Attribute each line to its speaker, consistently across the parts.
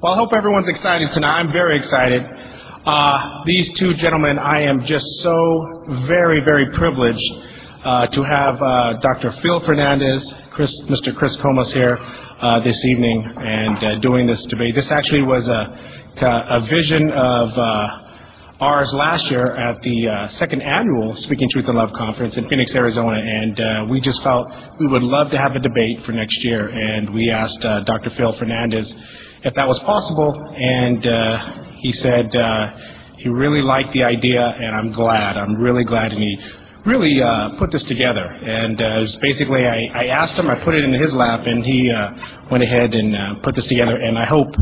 Speaker 1: Well, I hope everyone's excited tonight. I'm very excited. These two gentlemen, I am just so very, very privileged to have Dr. Phil Fernandez, Mr. Chris Comas here this evening and doing this debate. This actually was a vision of ours last year at the second annual Speaking Truth in Love Conference in Phoenix, Arizona, and we just felt we would love to have a debate for next year, and we asked Dr. Phil Fernandez if that was possible, and he said he really liked the idea, and I'm really glad, and he really put this together. And it was basically, I asked him, I put it in his lap, and he went ahead and put this together, and I hope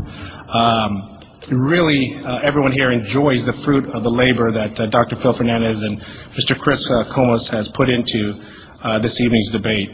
Speaker 1: really everyone here enjoys the fruit of the labor that Dr. Phil Fernandez and Mr. Chris Comas has put into this evening's debate.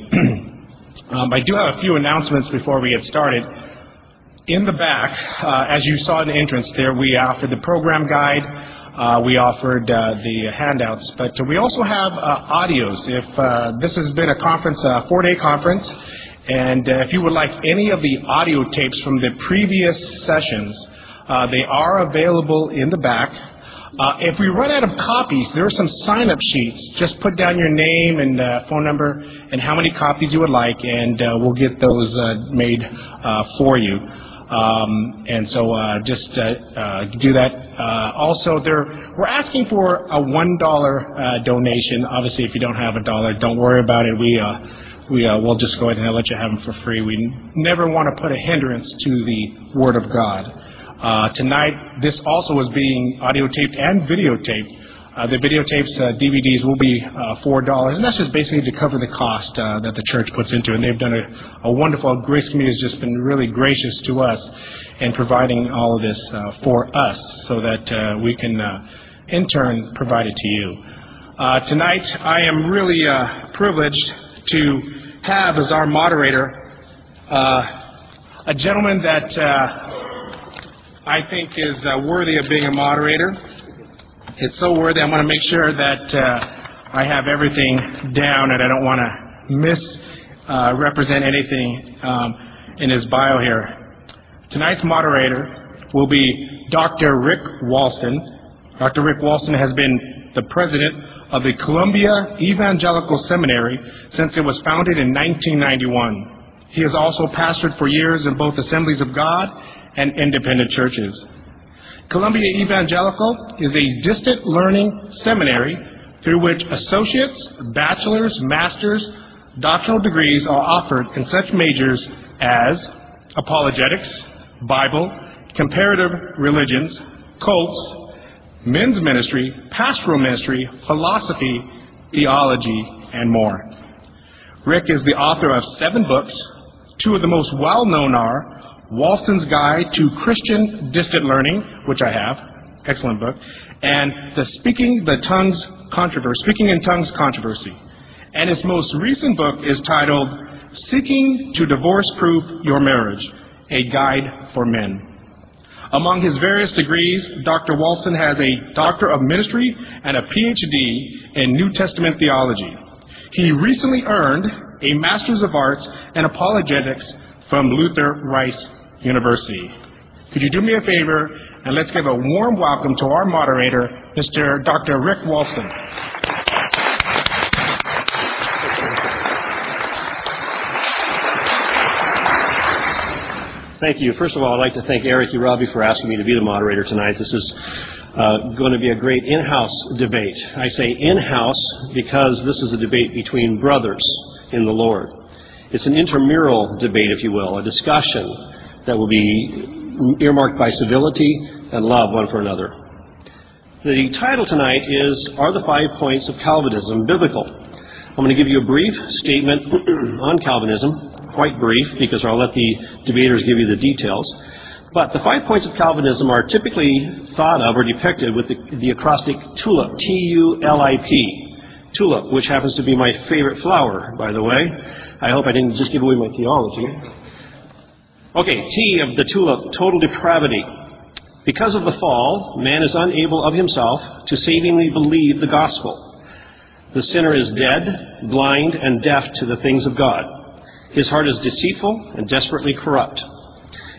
Speaker 1: I do have a few announcements before we get started. In the back, as you saw in the entrance there, we offered the program guide, we offered the handouts, but we also have audios. If this has been a conference, a 4-day conference, and if you would like any of the audio tapes from the previous sessions, they are available in the back. If we run out of copies, there are some sign-up sheets. Just put down your name and phone number and how many copies you would like, and we'll get those made for you. And so just do that. Also, we're asking for a $1 donation. Obviously, if you don't have $1, don't worry about it. We'll just go ahead and let you have them for free. We never want to put a hindrance to the Word of God. Tonight, this also is being audio taped and videotaped. The videotapes, DVDs will be $4, and that's just basically to cover the cost that the church puts into it. And they've done a wonderful, Grace Community has just been really gracious to us in providing all of this for us so that we can, in turn, provide it to you. Tonight, I am really privileged to have as our moderator a gentleman that I think is worthy of being a moderator. It's so worthy. I want to make sure that I have everything down and I don't want to misrepresent anything in his bio here. Tonight's moderator will be Dr. Rick Walston. Dr. Rick Walston has been the president of the Columbia Evangelical Seminary since it was founded in 1991. He has also pastored for years in both Assemblies of God and independent churches. Columbia Evangelical is a distant learning seminary through which associates, bachelor's, master's, doctoral degrees are offered in such majors as apologetics, Bible, comparative religions, cults, men's ministry, pastoral ministry, philosophy, theology, and more. Rick is the author of 7 books. 2 of the most well-known are Walston's Guide to Christian Distant Learning, which I have, excellent book, and the Speaking in Tongues Controversy. And his most recent book is titled Seeking to Divorce-Proof Your Marriage, a Guide for Men. Among his various degrees, Dr. Walston has a Doctor of Ministry and a PhD in New Testament theology. He recently earned a Master's of Arts in Apologetics from Luther Rice University. Could you do me a favor and let's give a warm welcome to our moderator, Mr. Dr. Rick Walston.
Speaker 2: Thank you. First of all, I'd like to thank Eric Urabi for asking me to be the moderator tonight. This is going to be a great in-house debate. I say in-house because this is a debate between brothers in the Lord. It's an intramural debate, if you will, a discussion that will be earmarked by civility and love one for another. The title tonight is, Are the 5 Points of Calvinism Biblical? I'm going to give you a brief statement on Calvinism, quite brief, because I'll let the debaters give you the details. But the 5 points of Calvinism are typically thought of or depicted with the acrostic TULIP, T-U-L-I-P, tulip, which happens to be my favorite flower, by the way. I hope I didn't just give away my theology. Okay, T of the tulip, total depravity. Because of the fall, man is unable of himself to savingly believe the gospel. The sinner is dead, blind, and deaf to the things of God. His heart is deceitful and desperately corrupt.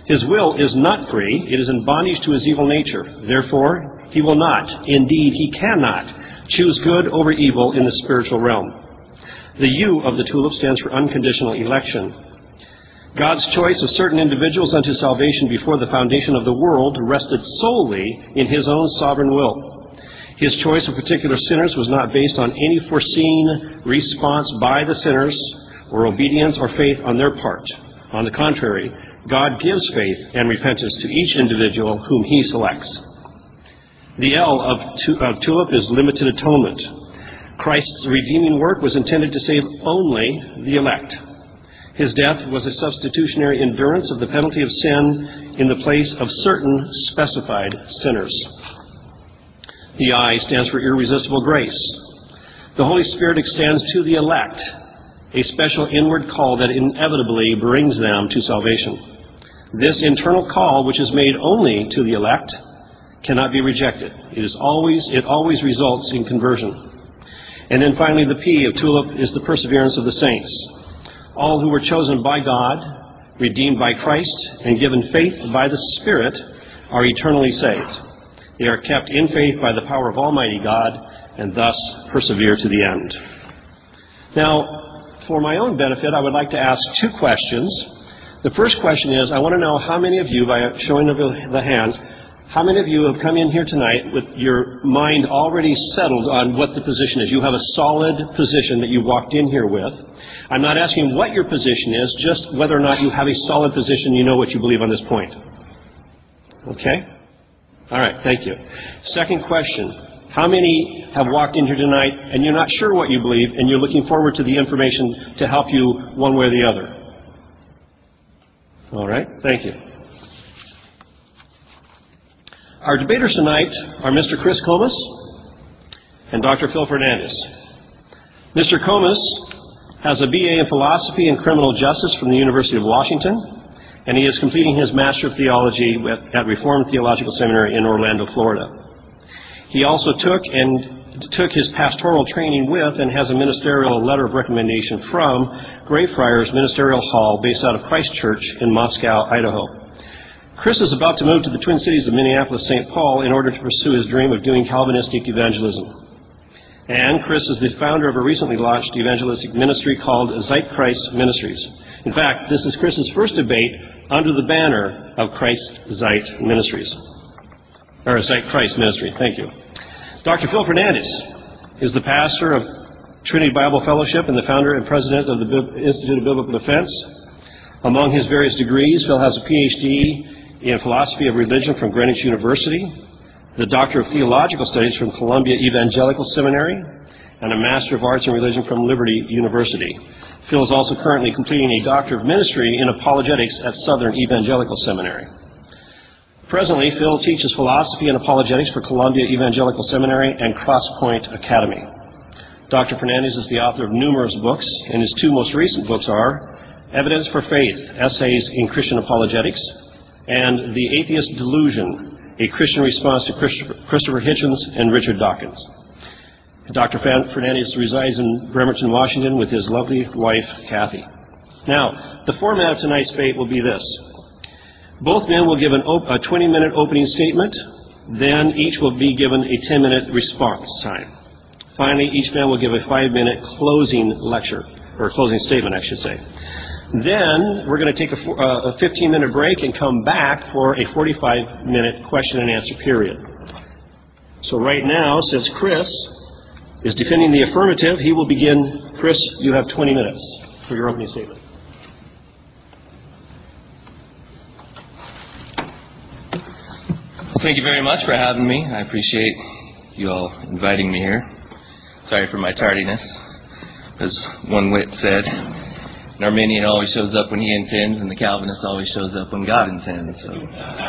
Speaker 2: His will is not free. It is in bondage to his evil nature. Therefore, he will not, indeed he cannot, choose good over evil in the spiritual realm. The U of the tulip stands for unconditional election. God's choice of certain individuals unto salvation before the foundation of the world rested solely in his own sovereign will. His choice of particular sinners was not based on any foreseen response by the sinners or obedience or faith on their part. On the contrary, God gives faith and repentance to each individual whom he selects. The L of tulip is limited atonement. Christ's redeeming work was intended to save only the elect. His death was a substitutionary endurance of the penalty of sin in the place of certain specified sinners. The I stands for irresistible grace. The Holy Spirit extends to the elect a special inward call that inevitably brings them to salvation. This internal call, which is made only to the elect, cannot be rejected. It always results in conversion. And then finally, the P of tulip is the perseverance of the saints. All who were chosen by God, redeemed by Christ, and given faith by the Spirit are eternally saved. They are kept in faith by the power of Almighty God, and thus persevere to the end. Now, for my own benefit, I would like to ask two questions. The first question is, I want to know how many of you, by showing of the hands, how many of you have come in here tonight with your mind already settled on what the position is? You have a solid position that you walked in here with. I'm not asking what your position is, just whether or not you have a solid position, you know what you believe on this point. Okay? All right, thank you. Second question, how many have walked in here tonight and you're not sure what you believe and you're looking forward to the information to help you one way or the other? All right, thank you. Our debaters tonight are Mr. Chris Comas and Dr. Phil Fernandez. Mr. Comas has a BA in Philosophy and Criminal Justice from the University of Washington, and he is completing his Master of Theology at Reformed Theological Seminary in Orlando, Florida. He also took his pastoral training with and has a ministerial letter of recommendation from Greyfriars Ministerial Hall based out of Christ Church in Moscow, Idaho. Chris is about to move to the Twin Cities of Minneapolis-St. Paul in order to pursue his dream of doing Calvinistic evangelism. And Chris is the founder of a recently launched evangelistic ministry called Zeitgeist Ministries. In fact, this is Chris's first debate under the banner of Zeitgeist Ministries. Thank you. Dr. Phil Fernandez is the pastor of Trinity Bible Fellowship and the founder and president of the Institute of Biblical Defense. Among his various degrees, Phil has a PhD in Philosophy of Religion from Greenwich University, the Doctor of Theological Studies from Columbia Evangelical Seminary, and a Master of Arts in Religion from Liberty University. Phil is also currently completing a Doctor of Ministry in Apologetics at Southern Evangelical Seminary. Presently, Phil teaches Philosophy and Apologetics for Columbia Evangelical Seminary and Cross Point Academy. Dr. Fernandez is the author of numerous books, and his two most recent books are Evidence for Faith, Essays in Christian Apologetics, and The Atheist Delusion, a Christian Response to Christopher Hitchens and Richard Dawkins. Dr. Fernandez resides in Bremerton, Washington with his lovely wife, Kathy. Now, the format of tonight's debate will be this. Both men will give a 20-minute opening statement, then each will be given a 10-minute response time. Finally, each man will give a 5-minute closing lecture, or closing statement, I should say. Then we're going to take a 15-minute break and come back for a 45-minute question and answer period. So right now, since Chris is defending the affirmative, he will begin. Chris, you have 20 minutes for your opening statement.
Speaker 3: Thank you very much for having me. I appreciate you all inviting me here. Sorry for my tardiness. As one wit said, an Arminian always shows up when he intends, and the Calvinist always shows up when God intends. So.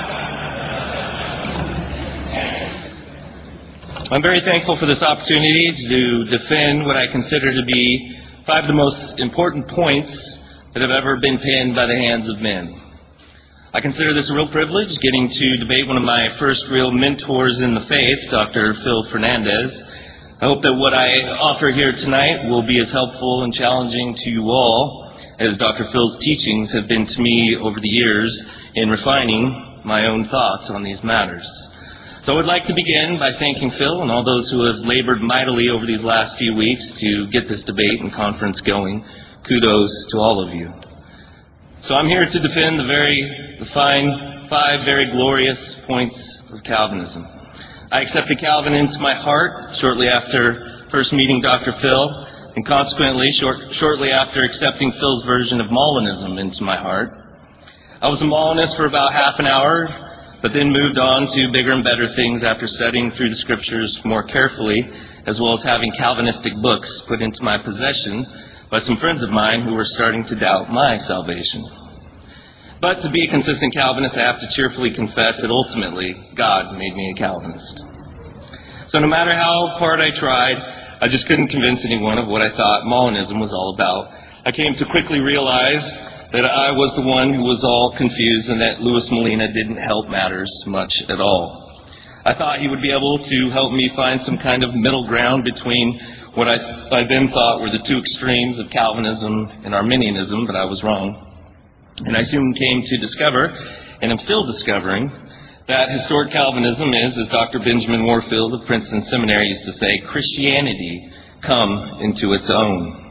Speaker 3: I'm very thankful for this opportunity to defend what I consider to be 5 of the most important points that have ever been penned by the hands of men. I consider this a real privilege, getting to debate one of my first real mentors in the faith, Dr. Phil Fernandez. I hope that what I offer here tonight will be as helpful and challenging to you all as Dr. Phil's teachings have been to me over the years in refining my own thoughts on these matters. So I would like to begin by thanking Phil and all those who have labored mightily over these last few weeks to get this debate and conference going. Kudos to all of you. So I'm here to defend the fine, 5 very glorious points of Calvinism. I accepted Calvin into my heart shortly after first meeting Dr. Phil, and consequently shortly after accepting Phil's version of Molinism into my heart. I was a Molinist for about half an hour, but then moved on to bigger and better things after studying through the scriptures more carefully, as well as having Calvinistic books put into my possession by some friends of mine who were starting to doubt my salvation. But to be a consistent Calvinist, I have to cheerfully confess that ultimately God made me a Calvinist. So no matter how hard I tried, I just couldn't convince anyone of what I thought Molinism was all about. I came to quickly realize that I was the one who was all confused and that Louis Molina didn't help matters much at all. I thought he would be able to help me find some kind of middle ground between what I then thought were the two extremes of Calvinism and Arminianism, but I was wrong. And I soon came to discover, and am still discovering, that historic Calvinism is, as Dr. Benjamin Warfield of Princeton Seminary used to say, Christianity come into its own.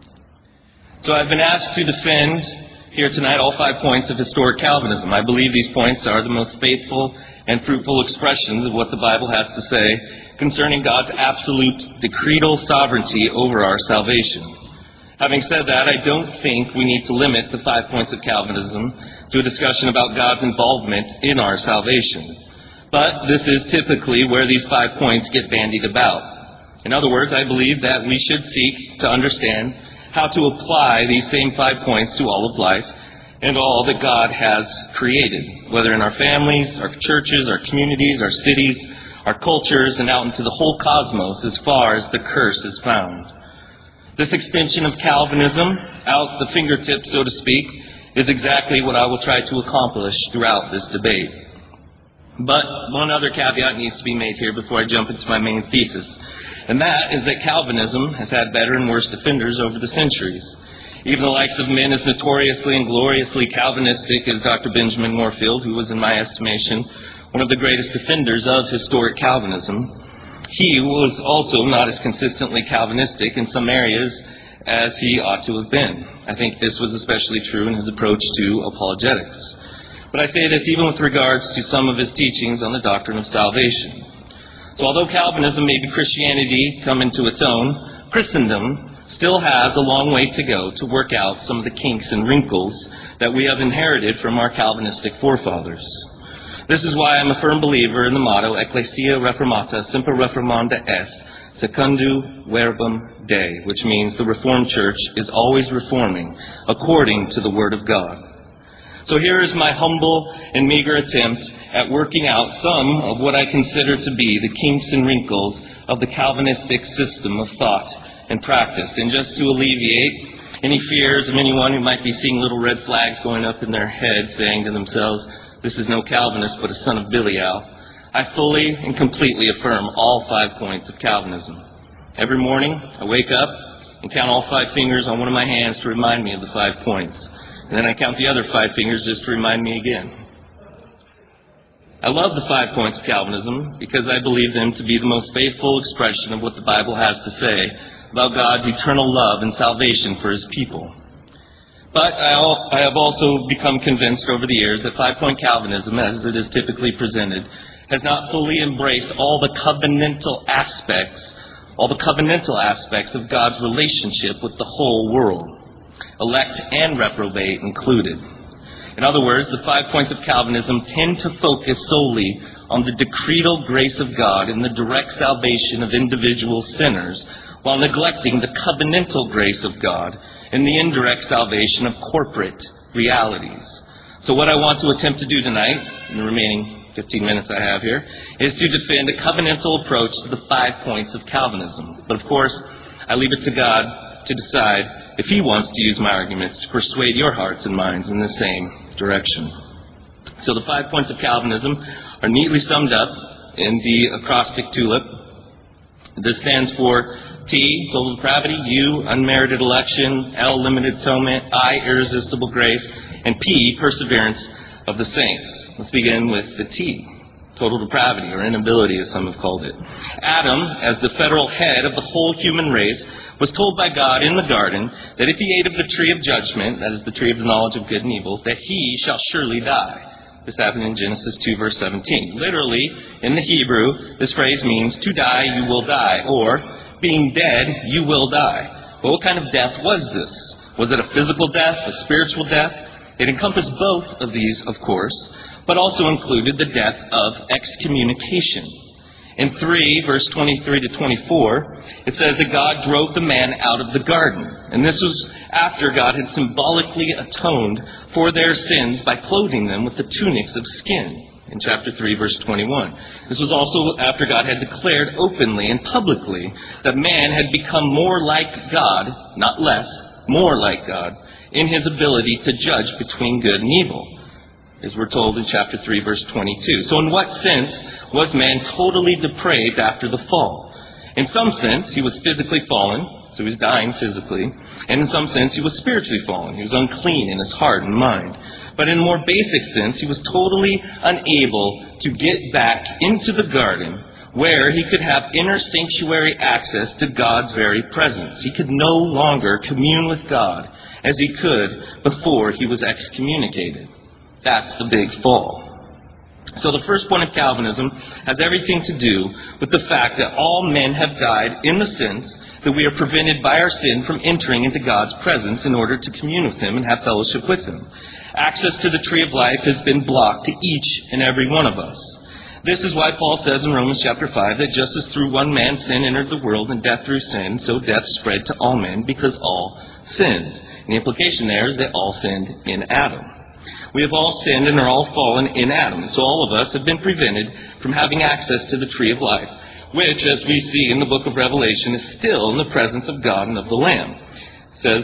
Speaker 3: So I've been asked to defend here tonight all 5 points of historic Calvinism. I believe these points are the most faithful and fruitful expressions of what the Bible has to say concerning God's absolute decretal sovereignty over our salvation. Having said that, I don't think we need to limit the 5 points of Calvinism to a discussion about God's involvement in our salvation. But this is typically where these 5 points get bandied about. In other words, I believe that we should seek to understand how to apply these same 5 points to all of life and all that God has created, whether in our families, our churches, our communities, our cities, our cultures, and out into the whole cosmos as far as the curse is found. This extension of Calvinism, out the fingertips, so to speak, is exactly what I will try to accomplish throughout this debate. But one other caveat needs to be made here before I jump into my main thesis, and that is that Calvinism has had better and worse defenders over the centuries. Even the likes of men as notoriously and gloriously Calvinistic as Dr. Benjamin Warfield, who was, in my estimation, one of the greatest defenders of historic Calvinism, he was also not as consistently Calvinistic in some areas as he ought to have been. I think this was especially true in his approach to apologetics. But I say this even with regards to some of his teachings on the doctrine of salvation. So although Calvinism may be Christianity come into its own, Christendom still has a long way to go to work out some of the kinks and wrinkles that we have inherited from our Calvinistic forefathers. This is why I'm a firm believer in the motto, Ecclesia Reformata Semper Reformanda Est, Secundum Verbum Dei, which means the Reformed Church is always reforming according to the Word of God. So here is my humble and meager attempt at working out some of what I consider to be the kinks and wrinkles of the Calvinistic system of thought and practice. And just to alleviate any fears of anyone who might be seeing little red flags going up in their head saying to themselves, this is no Calvinist but a son of Belial, I fully and completely affirm all 5 points of Calvinism. Every morning I wake up and count all 5 fingers on one of my hands to remind me of the 5 points. And then I count the other 5 fingers just to remind me again. I love the 5 points of Calvinism because I believe them to be the most faithful expression of what the Bible has to say about God's eternal love and salvation for His people. But I have also become convinced over the years that 5-point Calvinism, as it is typically presented, has not fully embraced all the covenantal aspects of God's relationship with the whole world, elect and reprobate included. In other words, the 5 points of Calvinism tend to focus solely on the decretal grace of God in the direct salvation of individual sinners, while neglecting the covenantal grace of God in the indirect salvation of corporate realities. So what I want to attempt to do tonight, in the remaining 15 minutes I have here, is to defend a covenantal approach to the 5 points of Calvinism. But of course, I leave it to God to decide if He wants to use my arguments to persuade your hearts and minds in the same direction. So the 5 points of Calvinism are neatly summed up in the acrostic tulip, This stands for T, total depravity, U, unmerited election, L, limited atonement, I, irresistible grace, and P, perseverance of the saints. Let's begin with the T, total depravity, or inability, as some have called it. Adam, as the federal head of the whole human race, was told by God in the garden that if he ate of the tree of judgment, that is the tree of the knowledge of good and evil, that he shall surely die. This happened in Genesis 2, verse 17. Literally, in the Hebrew, this phrase means, to die, you will die, or being dead, you will die. But what kind of death was this? Was it a physical death, a spiritual death? It encompassed both of these, of course, but also included the death of excommunication. In 3, verse 23 to 24, it says that God drove the man out of the garden. And this was after God had symbolically atoned for their sins by clothing them with the tunics of skin. In chapter 3, verse 21. This was also after God had declared openly and publicly that man had become more like God, not less, more like God, in his ability to judge between good and evil, as we're told in chapter 3, verse 22. So in what sense was man totally depraved after the fall? In some sense, he was physically fallen, so he was dying physically, and in some sense, he was spiritually fallen. He was unclean in his heart and mind. But in a more basic sense, he was totally unable to get back into the garden where he could have inner sanctuary access to God's very presence. He could no longer commune with God as he could before he was excommunicated. That's the big fall. So the first point of Calvinism has everything to do with the fact that all men have died in the sense that we are prevented by our sin from entering into God's presence in order to commune with him and have fellowship with him. Access to the tree of life has been blocked to each and every one of us. This is why Paul says in Romans chapter 5 that just as through one man sin entered the world and death through sin, so death spread to all men because all sinned. And the implication there is that all sinned in Adam. We have all sinned and are all fallen in Adam. So all of us have been prevented from having access to the tree of life, which, as we see in the book of Revelation, is still in the presence of God and of the Lamb. It says,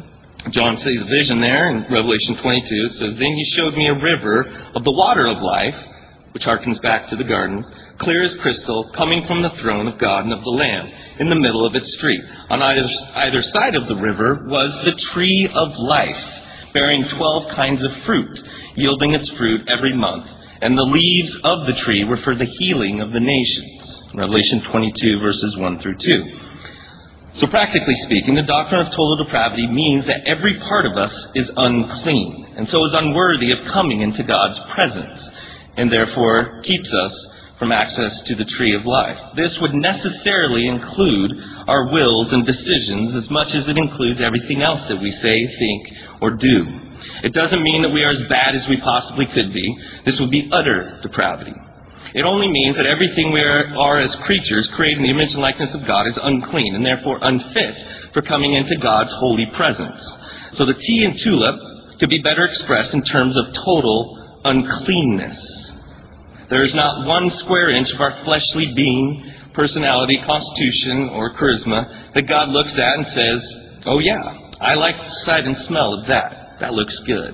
Speaker 3: John sees a vision there in Revelation 22. It says, then he showed me a river of the water of life, which harkens back to the garden, clear as crystal, coming from the throne of God and of the Lamb, in the middle of its street. On either side of the river was the tree of life, bearing 12 kinds of fruit, yielding its fruit every month. And the leaves of the tree were for the healing of the nations. Revelation 22, verses 1 through 2. So practically speaking, the doctrine of total depravity means that every part of us is unclean, and so is unworthy of coming into God's presence, and therefore keeps us from access to the tree of life. This would necessarily include our wills and decisions as much as it includes everything else that we say, think, or do. It doesn't mean that we are as bad as we possibly could be. This would be utter depravity. It only means that everything we are as creatures created in the image and likeness of God is unclean and therefore unfit for coming into God's holy presence. So the T in tulip could be better expressed in terms of total uncleanness. There is not one square inch of our fleshly being, personality, constitution, or charisma that God looks at and says, oh yeah, I like the sight and smell of that. That looks good.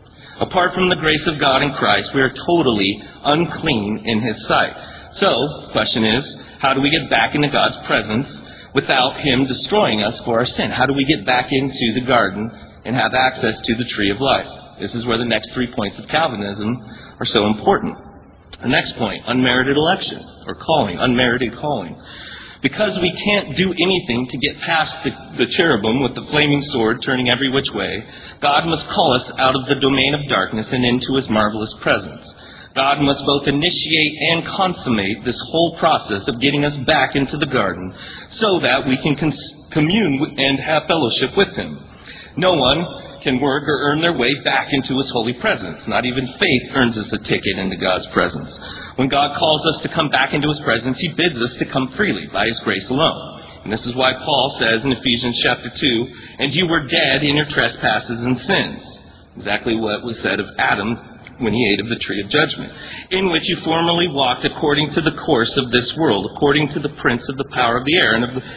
Speaker 3: Apart from the grace of God in Christ, we are totally unclean in his sight. So, the question is, how do we get back into God's presence without him destroying us for our sin? How do we get back into the garden and have access to the tree of life? This is where the next 3 points of Calvinism are so important. The next point, unmerited election, or calling, unmerited calling. Because we can't do anything to get past the cherubim with the flaming sword turning every which way, God must call us out of the domain of darkness and into his marvelous presence. God must both initiate and consummate this whole process of getting us back into the garden so that we can commune and have fellowship with him. No one can work or earn their way back into his holy presence. Not even faith earns us a ticket into God's presence. When God calls us to come back into his presence, he bids us to come freely by his grace alone. And this is why Paul says in Ephesians chapter 2, and you were dead in your trespasses and sins. Exactly what was said of Adam when he ate of the tree of judgment, in which you formerly walked according to the course of this world, according to the prince of the power of the air, and of the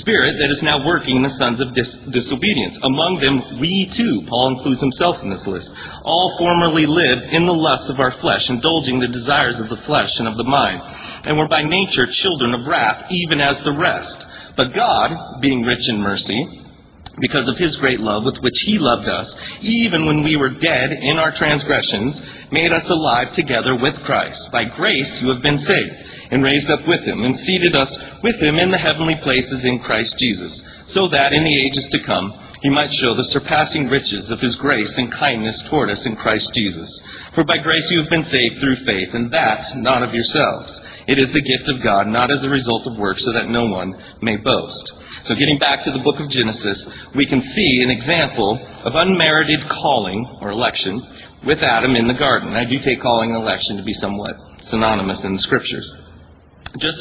Speaker 3: spirit that is now working in the sons of disobedience. Among them, we too, Paul includes himself in this list, all formerly lived in the lusts of our flesh, indulging the desires of the flesh and of the mind, and were by nature children of wrath, even as the rest. But God, being rich in mercy, because of his great love with which he loved us, even when we were dead in our transgressions, made us alive together with Christ. By grace you have been saved, and raised up with him, and seated us with him in the heavenly places in Christ Jesus, so that in the ages to come he might show the surpassing riches of his grace and kindness toward us in Christ Jesus. For by grace you have been saved through faith, and that not of yourselves. It is the gift of God, not as a result of works, so that no one may boast. So getting back to the book of Genesis, we can see an example of unmerited calling or election with Adam in the garden. I do take calling and election to be somewhat synonymous in the scriptures. Just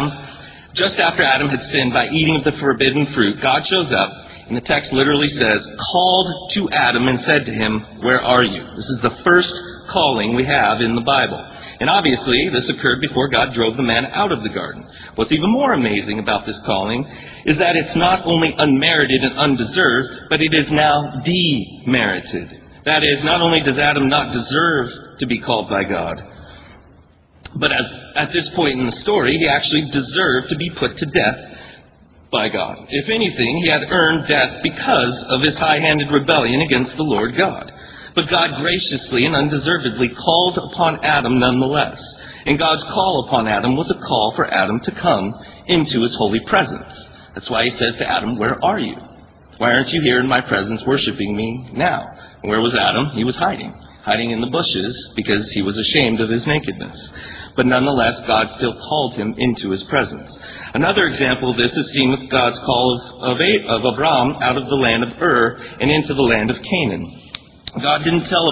Speaker 3: after Adam had sinned by eating of the forbidden fruit, God shows up, and the text literally says, called to Adam and said to him, "Where are you?" This is the first calling we have in the Bible. And obviously, this occurred before God drove the man out of the garden. What's even more amazing about this calling is that it's not only unmerited and undeserved, but it is now demerited. That is, not only does Adam not deserve to be called by God, but at this point in the story, he actually deserved to be put to death by God. If anything, he had earned death because of his high-handed rebellion against the Lord God. But God graciously and undeservedly called upon Adam nonetheless. And God's call upon Adam was a call for Adam to come into his holy presence. That's why he says to Adam, "Where are you? Why aren't you here in my presence worshiping me now?" And where was Adam? He was hiding in the bushes because he was ashamed of his nakedness. But nonetheless, God still called him into his presence. Another example of this is seen with God's call of Abram out of the land of Ur and into the land of Canaan. God didn't call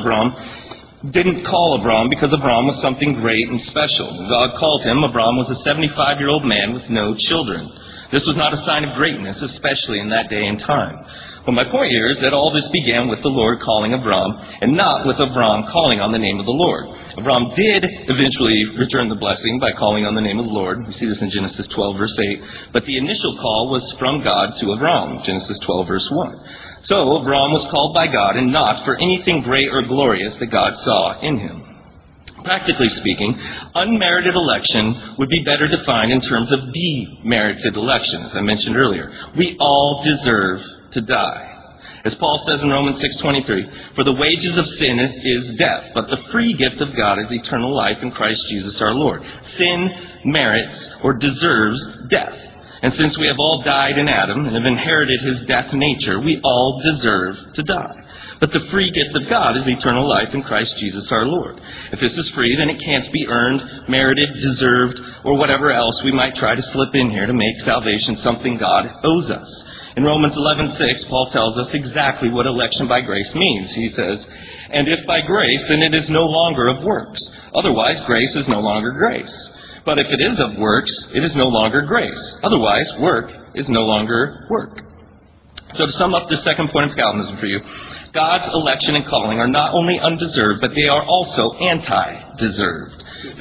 Speaker 3: Abram because Abram was something great and special. God called him. Abram was a 75-year-old man with no children. This was not a sign of greatness, especially in that day and time. But my point here is that all this began with the Lord calling Abram, and not with Abram calling on the name of the Lord. Abram did eventually return the blessing by calling on the name of the Lord. We see this in Genesis 12, verse 8. But the initial call was from God to Abram, Genesis 12, verse 1. So Abram was called by God, and not for anything great or glorious that God saw in him. Practically speaking, unmerited election would be better defined in terms of demerited election, as I mentioned earlier. We all deserve to die. As Paul says in Romans 6:23, "For the wages of sin is death, but the free gift of God is eternal life in Christ Jesus our Lord." Sin merits or deserves death. And since we have all died in Adam and have inherited his death nature, we all deserve to die. But the free gift of God is eternal life in Christ Jesus our Lord. If this is free, then it can't be earned, merited, deserved, or whatever else we might try to slip in here to make salvation something God owes us. In Romans 11:6, Paul tells us exactly what election by grace means. He says, "And if by grace, then it is no longer of works. Otherwise, grace is no longer grace. But if it is of works, it is no longer grace. Otherwise, work is no longer work." So to sum up the second point of Calvinism for you, God's election and calling are not only undeserved, but they are also anti-deserved.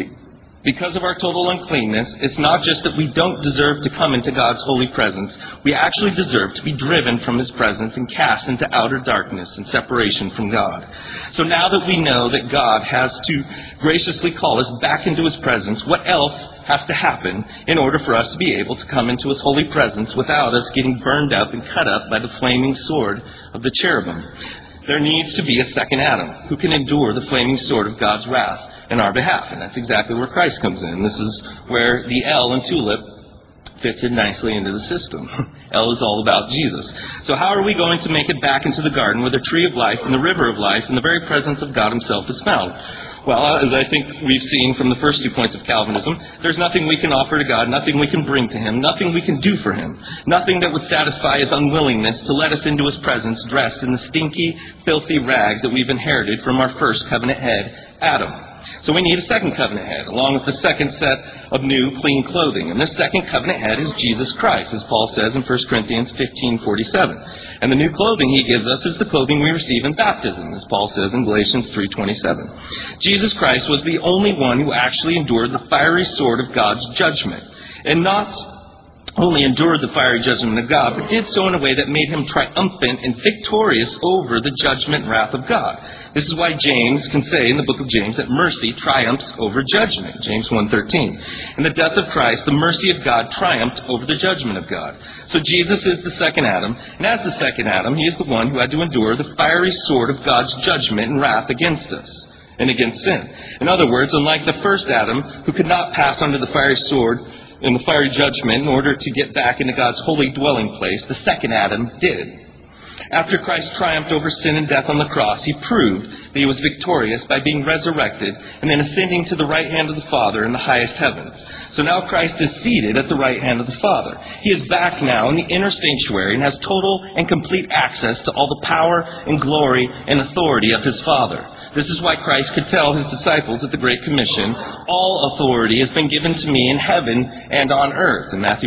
Speaker 3: Because of our total uncleanness, it's not just that we don't deserve to come into God's holy presence. We actually deserve to be driven from his presence and cast into outer darkness and separation from God. So now that we know that God has to graciously call us back into his presence, what else has to happen in order for us to be able to come into his holy presence without us getting burned up and cut up by the flaming sword of the cherubim? There needs to be a second Adam who can endure the flaming sword of God's wrath in our behalf. And that's exactly where Christ comes in. This is where the L in TULIP fits in nicely into the system. L is all about Jesus. So how are we going to make it back into the garden where the tree of life and the river of life and the very presence of God himself is found? Well, as I think we've seen from the first 2 points of Calvinism, there's nothing we can offer to God, nothing we can bring to him, nothing we can do for him, nothing that would satisfy his unwillingness to let us into his presence dressed in the stinky, filthy rags that we've inherited from our first covenant head, Adam. So we need a second covenant head, along with the second set of new, clean clothing. And this second covenant head is Jesus Christ, as Paul says in 1 Corinthians 15:47. And the new clothing he gives us is the clothing we receive in baptism, as Paul says in Galatians 3:27. Jesus Christ was the only one who actually endured the fiery sword of God's judgment, and not only endured the fiery judgment of God, but did so in a way that made him triumphant and victorious over the judgment and wrath of God. This is why James can say in the book of James that mercy triumphs over judgment, James 1:13. In the death of Christ, the mercy of God triumphed over the judgment of God. So Jesus is the second Adam, and as the second Adam, he is the one who had to endure the fiery sword of God's judgment and wrath against us and against sin. In other words, unlike the first Adam, who could not pass under the fiery sword in the fiery judgment in order to get back into God's holy dwelling place, the second Adam did. After Christ triumphed over sin and death on the cross, he proved that he was victorious by being resurrected and then ascending to the right hand of the Father in the highest heavens. So now Christ is seated at the right hand of the Father. He is back now in the inner sanctuary and has total and complete access to all the power and glory and authority of his Father. This is why Christ could tell his disciples at the Great Commission, all authority has been given to me in heaven and on earth, in Matthew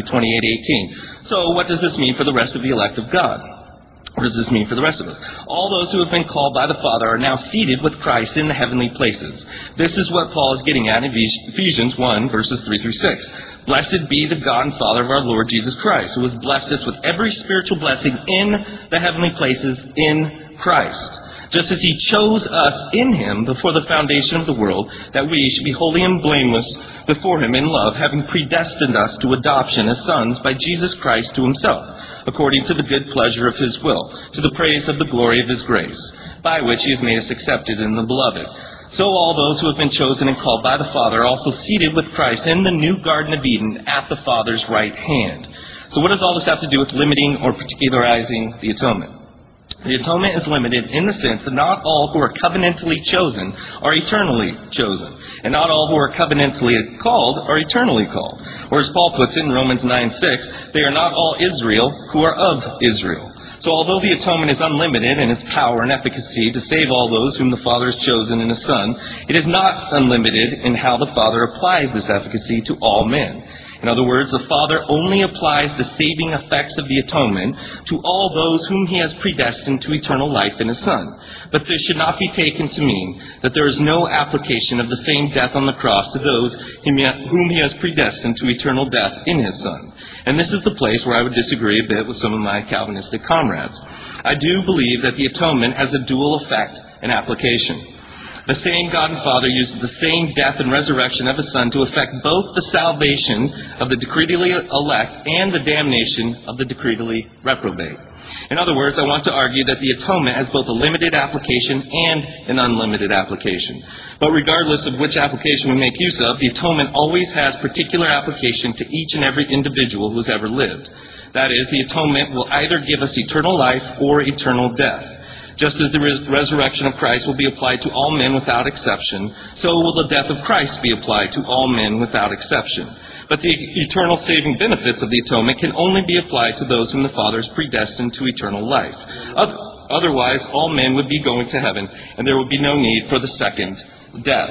Speaker 3: 28:18. So what does this mean for the rest of the elect of God? What does this mean for the rest of us? All those who have been called by the Father are now seated with Christ in the heavenly places. This is what Paul is getting at in Ephesians 1, verses 3 through 6. Blessed be the God and Father of our Lord Jesus Christ, who has blessed us with every spiritual blessing in the heavenly places in Christ, just as he chose us in him before the foundation of the world, that we should be holy and blameless before him in love, having predestined us to adoption as sons by Jesus Christ to himself, according to the good pleasure of his will, to the praise of the glory of his grace, by which he has made us accepted in the beloved. So all those who have been chosen and called by the Father are also seated with Christ in the new Garden of Eden at the Father's right hand. So what does all this have to do with limiting or particularizing the atonement? The atonement is limited in the sense that not all who are covenantally chosen are eternally chosen, and not all who are covenantally called are eternally called. Or as Paul puts it in Romans 9:6, they are not all Israel who are of Israel. So although the atonement is unlimited in its power and efficacy to save all those whom the Father has chosen in the Son, it is not unlimited in how the Father applies this efficacy to all men. In other words, the Father only applies the saving effects of the atonement to all those whom he has predestined to eternal life in his Son. But this should not be taken to mean that there is no application of the same death on the cross to those whom he has predestined to eternal death in his Son. And this is the place where I would disagree a bit with some of my Calvinistic comrades. I do believe that the atonement has a dual effect and application. The same God and Father uses the same death and resurrection of his Son to effect both the salvation of the decreedly elect and the damnation of the decreedly reprobate. In other words, I want to argue that the atonement has both a limited application and an unlimited application. But regardless of which application we make use of, the atonement always has particular application to each and every individual who's ever lived. That is, the atonement will either give us eternal life or eternal death. Just as the resurrection of Christ will be applied to all men without exception, so will the death of Christ be applied to all men without exception. But the eternal saving benefits of the atonement can only be applied to those whom the Father has predestined to eternal life. Otherwise, all men would be going to heaven, and there would be no need for the second death.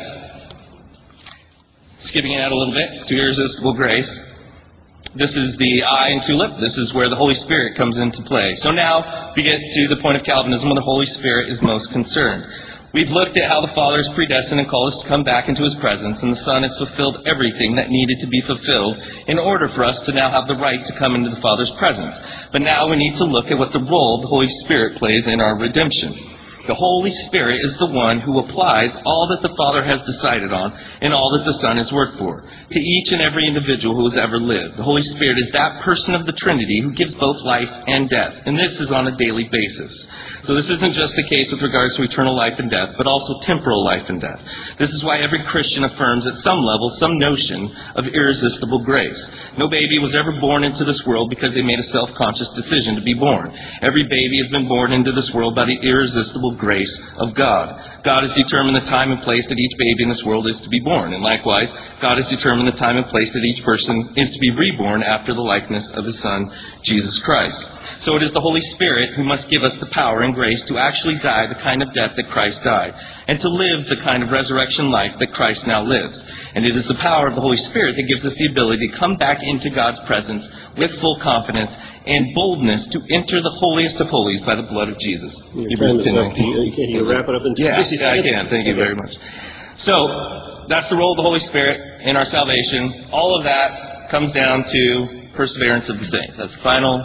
Speaker 3: Skipping ahead a little bit to irresistible grace. This is the eye and tulip. This is where the Holy Spirit comes into play. So now we get to the point of Calvinism where the Holy Spirit is most concerned. We've looked at how the Father is predestined and called us to come back into his presence, and the Son has fulfilled everything that needed to be fulfilled in order for us to now have the right to come into the Father's presence. But now we need to look at what the role the Holy Spirit plays in our redemption. The Holy Spirit is the one who applies all that the Father has decided on and all that the Son has worked for to each and every individual who has ever lived. The Holy Spirit is that person of the Trinity who gives both life and death, and this is on a daily basis. So this isn't just the case with regards to eternal life and death, but also temporal life and death. This is why every Christian affirms at some level some notion of irresistible grace. No baby was ever born into this world because they made a self-conscious decision to be born. Every baby has been born into this world by the irresistible grace of God. God has determined the time and place that each baby in this world is to be born. And likewise, God has determined the time and place that each person is to be reborn after the likeness of his Son, Jesus Christ. So it is the Holy Spirit who must give us the power and grace to actually die the kind of death that Christ died, and to live the kind of resurrection life that Christ now lives. And it is the power of the Holy Spirit that gives us the ability to come back into God's presence with full confidence and boldness to enter the holiest of holies by the blood of Jesus.
Speaker 2: Can you wrap it up in 2
Speaker 3: Yeah, I can. Thank you very much. So, that's the role of the Holy Spirit in our salvation. All of that comes down to perseverance of the saints. That's the final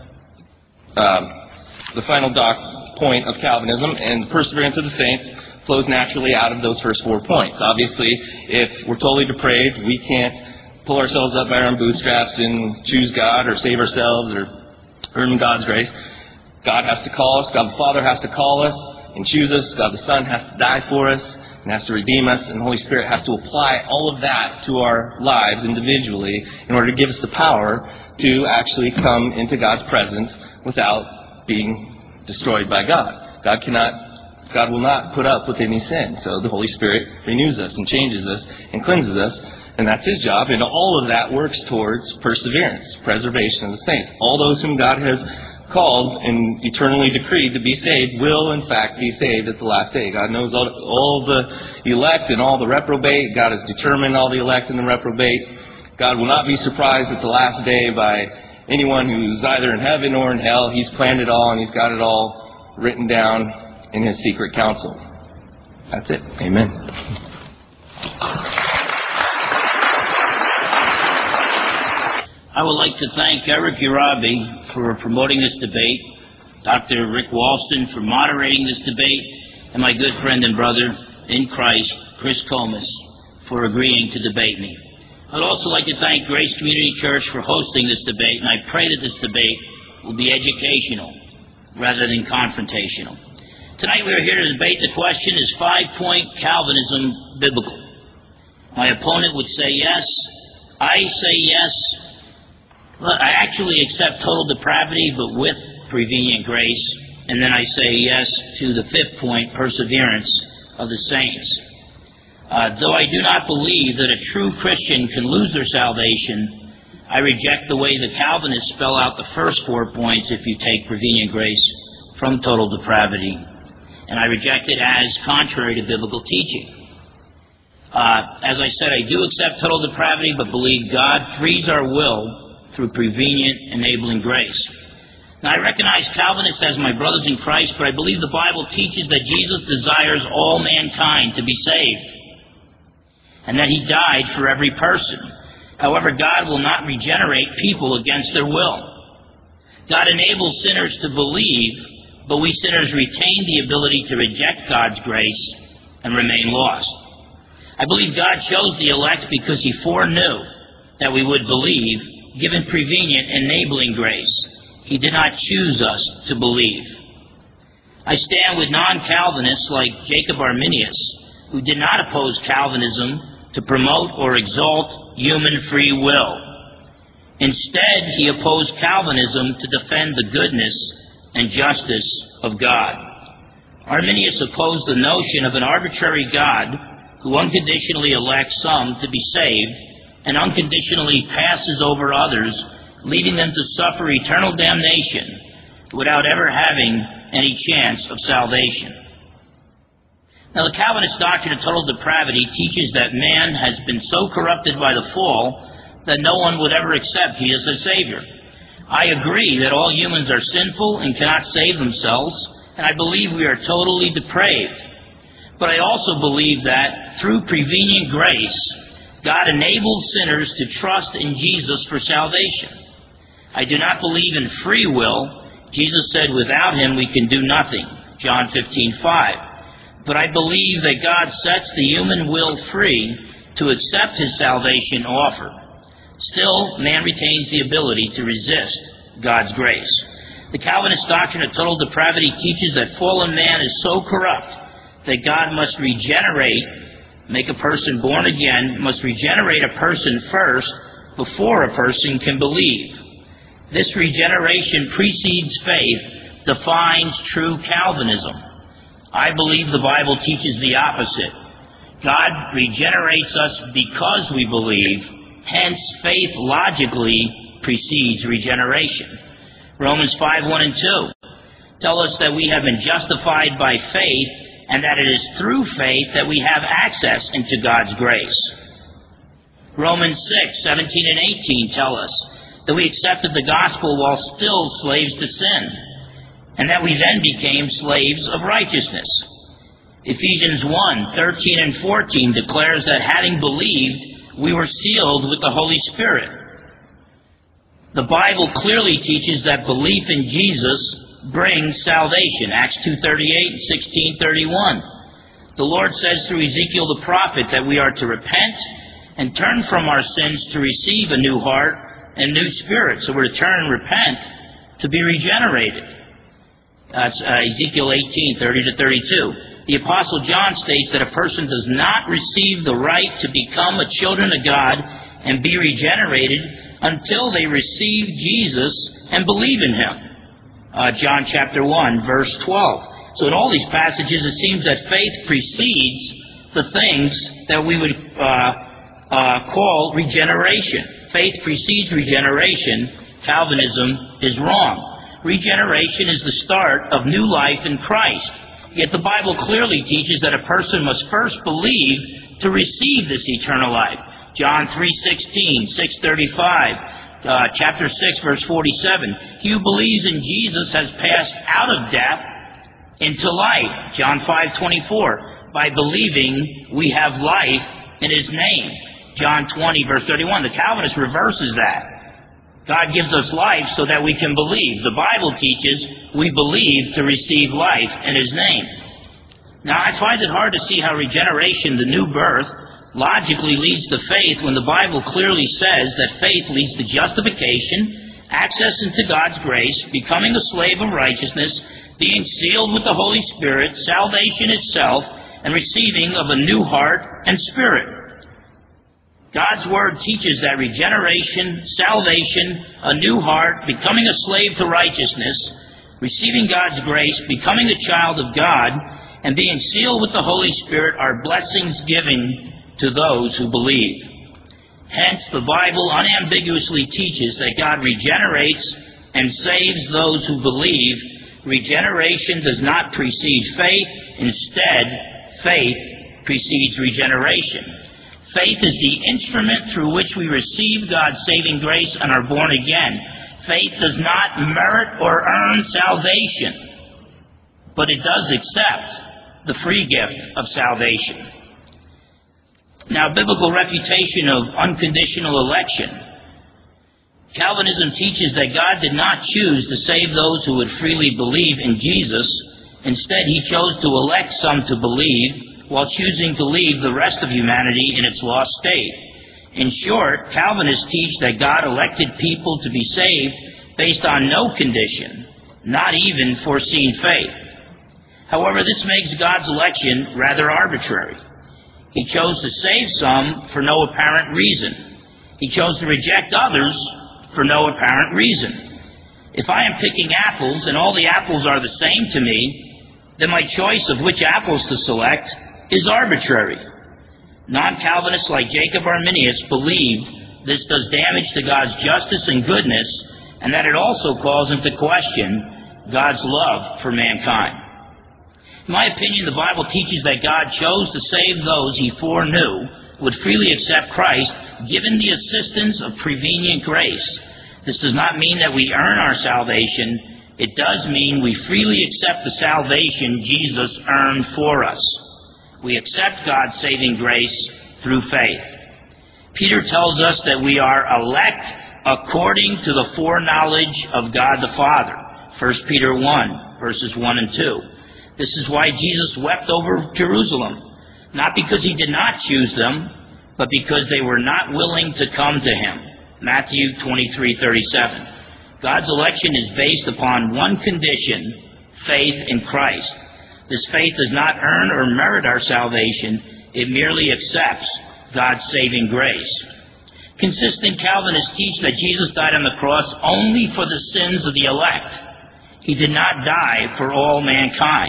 Speaker 3: point of Calvinism, and the perseverance of the saints flows naturally out of those first 4 points. Obviously, if we're totally depraved, we can't pull ourselves up by our own bootstraps and choose God or save ourselves or earn God's grace. God has to call us. God the Father has to call us and choose us. God the Son has to die for us and has to redeem us. And the Holy Spirit has to apply all of that to our lives individually in order to give us the power to actually come into God's presence without being destroyed by God. God will not put up with any sin. So the Holy Spirit renews us and changes us and cleanses us, and that's His job. And all of that works towards perseverance, preservation of the saints. All those whom God has called and eternally decreed to be saved will, in fact, be saved at the last day. God knows all the elect and all the reprobate. God has determined all the elect and the reprobate. God will not be surprised at the last day by anyone who's either in heaven or in hell. He's planned it all, and He's got it all written down in His secret counsel. That's it. Amen.
Speaker 4: I would like to thank Eric Urabi for promoting this debate, Dr. Rick Walston for moderating this debate, and my good friend and brother in Christ, Chris Comas, for agreeing to debate me. I'd also like to thank Grace Community Church for hosting this debate, and I pray that this debate will be educational rather than confrontational. Tonight we are here to debate the question, is 5-point Calvinism biblical? My opponent would say yes. I say yes. Well, I actually accept total depravity, but with prevenient grace. And then I say yes to the 5th point, perseverance of the saints. Though I do not believe that a true Christian can lose their salvation, I reject the way the Calvinists spell out the first 4 points if you take prevenient grace from total depravity. And I reject it as contrary to biblical teaching. As I said, I do accept total depravity, but believe God frees our will through prevenient enabling grace. Now, I recognize Calvinists as my brothers in Christ, but I believe the Bible teaches that Jesus desires all mankind to be saved, and that He died for every person. However, God will not regenerate people against their will. God enables sinners to believe, but we sinners retain the ability to reject God's grace and remain lost. I believe God chose the elect because He foreknew that we would believe, given prevenient enabling grace. He did not choose us to believe. I stand with non-Calvinists like Jacob Arminius, who did not oppose Calvinism to promote or exalt human free will. Instead, he opposed Calvinism to defend the goodness and justice of God. Arminius opposed the notion of an arbitrary God who unconditionally elects some to be saved and unconditionally passes over others, leaving them to suffer eternal damnation without ever having any chance of salvation. Now, the Calvinist doctrine of total depravity teaches that man has been so corrupted by the fall that no one would ever accept Jesus as Savior. I agree that all humans are sinful and cannot save themselves, and I believe we are totally depraved. But I also believe that through prevenient grace, God enables sinners to trust in Jesus for salvation. I do not believe in free will. Jesus said, without Him we can do nothing, John 15:5. But I believe that God sets the human will free to accept His salvation offer. Still, man retains the ability to resist God's grace. The Calvinist doctrine of total depravity teaches that fallen man is so corrupt that God must make a person born again, must regenerate a person first before a person can believe. This regeneration precedes faith, defines true Calvinism. I believe the Bible teaches the opposite. God regenerates us because we believe, hence faith logically precedes regeneration. Romans 5:1 and 2 tell us that we have been justified by faith, and that it is through faith that we have access into God's grace. Romans 6:17 and 18 tell us that we accepted the gospel while still slaves to sin, and that we then became slaves of righteousness. Ephesians 1:13 and 14 declares that having believed, we were sealed with the Holy Spirit. The Bible clearly teaches that belief in Jesus brings salvation. Acts 2:38 and 16:31. The Lord says through Ezekiel the prophet that we are to repent and turn from our sins to receive a new heart and new spirit. So we're to turn and repent to be regenerated. That's Ezekiel 18:30-32. The Apostle John states that a person does not receive the right to become a children of God and be regenerated until they receive Jesus and believe in Him. John chapter 1, verse 12. So in all these passages, it seems that faith precedes the things that we would call regeneration. Faith precedes regeneration. Calvinism is wrong. Regeneration is the start of new life in Christ. Yet the Bible clearly teaches that a person must first believe to receive this eternal life. John 3:16, 6:35, chapter 6, verse 47. He who believes in Jesus has passed out of death into life. John 5:24. By believing, we have life in His name. John 20, verse 31. The Calvinist reverses that. God gives us life so that we can believe. The Bible teaches we believe to receive life in His name. Now, I find it hard to see how regeneration, the new birth, logically leads to faith when the Bible clearly says that faith leads to justification, access into God's grace, becoming a slave of righteousness, being sealed with the Holy Spirit, salvation itself, and receiving of a new heart and spirit. God's Word teaches that regeneration, salvation, a new heart, becoming a slave to righteousness, receiving God's grace, becoming a child of God, and being sealed with the Holy Spirit are blessings given to those who believe. Hence, the Bible unambiguously teaches that God regenerates and saves those who believe. Regeneration does not precede faith. Instead, faith precedes regeneration. Faith is the instrument through which we receive God's saving grace and are born again. Faith does not merit or earn salvation, but it does accept the free gift of salvation. Now, biblical refutation of unconditional election. Calvinism teaches that God did not choose to save those who would freely believe in Jesus. Instead, He chose to elect some to believe, while choosing to leave the rest of humanity in its lost state. In short, Calvinists teach that God elected people to be saved based on no condition, not even foreseen faith. However, this makes God's election rather arbitrary. He chose to save some for no apparent reason. He chose to reject others for no apparent reason. If I am picking apples and all the apples are the same to me, then my choice of which apples to select is arbitrary. Non-Calvinists like Jacob Arminius believe this does damage to God's justice and goodness, and that it also calls into question God's love for mankind. In my opinion, the Bible teaches that God chose to save those He foreknew would freely accept Christ, given the assistance of prevenient grace. This does not mean that we earn our salvation. It does mean we freely accept the salvation Jesus earned for us. We accept God's saving grace through faith. Peter tells us that we are elect according to the foreknowledge of God the Father. 1 Peter 1, verses 1 and 2. This is why Jesus wept over Jerusalem, not because He did not choose them, but because they were not willing to come to Him. Matthew 23:37. God's election is based upon one condition, faith in Christ. This faith does not earn or merit our salvation. It merely accepts God's saving grace. Consistent Calvinists teach that Jesus died on the cross only for the sins of the elect. He did not die for all mankind.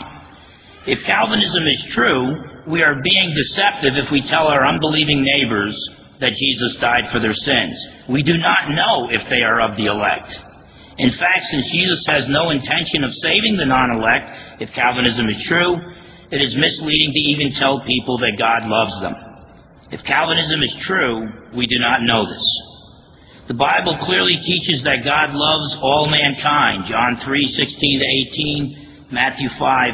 Speaker 4: If Calvinism is true, we are being deceptive if we tell our unbelieving neighbors that Jesus died for their sins. We do not know if they are of the elect. In fact, since Jesus has no intention of saving the non-elect, if Calvinism is true, it is misleading to even tell people that God loves them. If Calvinism is true, we do not know this. The Bible clearly teaches that God loves all mankind, John 3:16-18, Matthew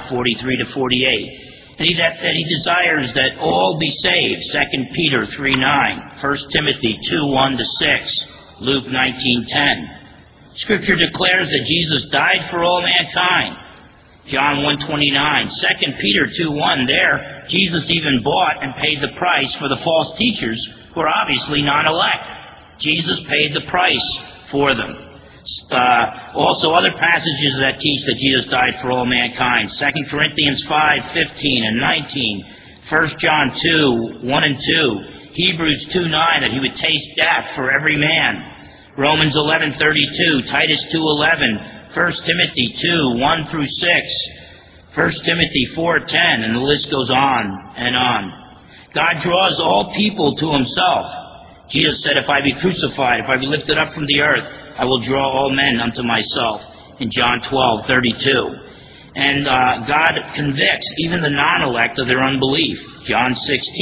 Speaker 4: 5:43-48, and that He desires that all be saved, 2 Peter 3:9, 1 Timothy 2:1-6, Luke 19:10. Scripture declares that Jesus died for all mankind. John 1:29, 2 Peter 2:1, there, Jesus even bought and paid the price for the false teachers who are obviously non-elect. Jesus paid the price for them. Also, other passages that teach that Jesus died for all mankind. 2 Corinthians 5:15 and 19. 1 John 2:1 and 2. Hebrews 2:9, that he would taste death for every man. Romans 11:32. Titus 2:11. 1 Timothy 2:1 through 6. 1 Timothy 4:10, and the list goes on and on. God draws all people to himself. Jesus said, if I be crucified, if I be lifted up from the earth, I will draw all men unto myself, in John 12:32. And God convicts even the non-elect of their unbelief, John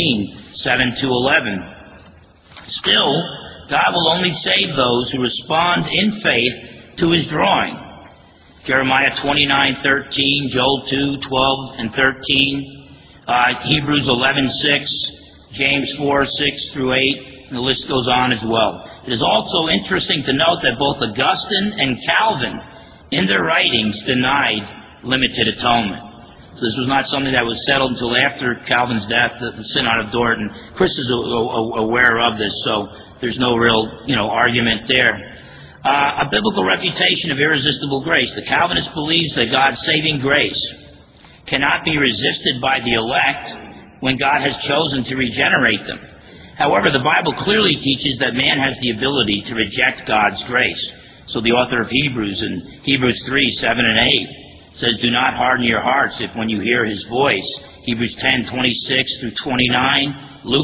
Speaker 4: 16:7-11. Still, God will only save those who respond in faith to his drawing. Jeremiah 29:13, Joel 2:12 and 13, Hebrews 11:6, James 4:6-8, and the list goes on as well. It is also interesting to note that both Augustine and Calvin, in their writings, denied limited atonement. So this was not something that was settled until after Calvin's death, the Synod of Dort, and Chris is aware of this, so there's no real, argument there. A biblical reputation of irresistible grace. The Calvinist believes that God's saving grace cannot be resisted by the elect when God has chosen to regenerate them. However, the Bible clearly teaches that man has the ability to reject God's grace. So the author of Hebrews, in Hebrews 3:7 and 8, says, do not harden your hearts if when you hear his voice. Hebrews 10:26-29, Luke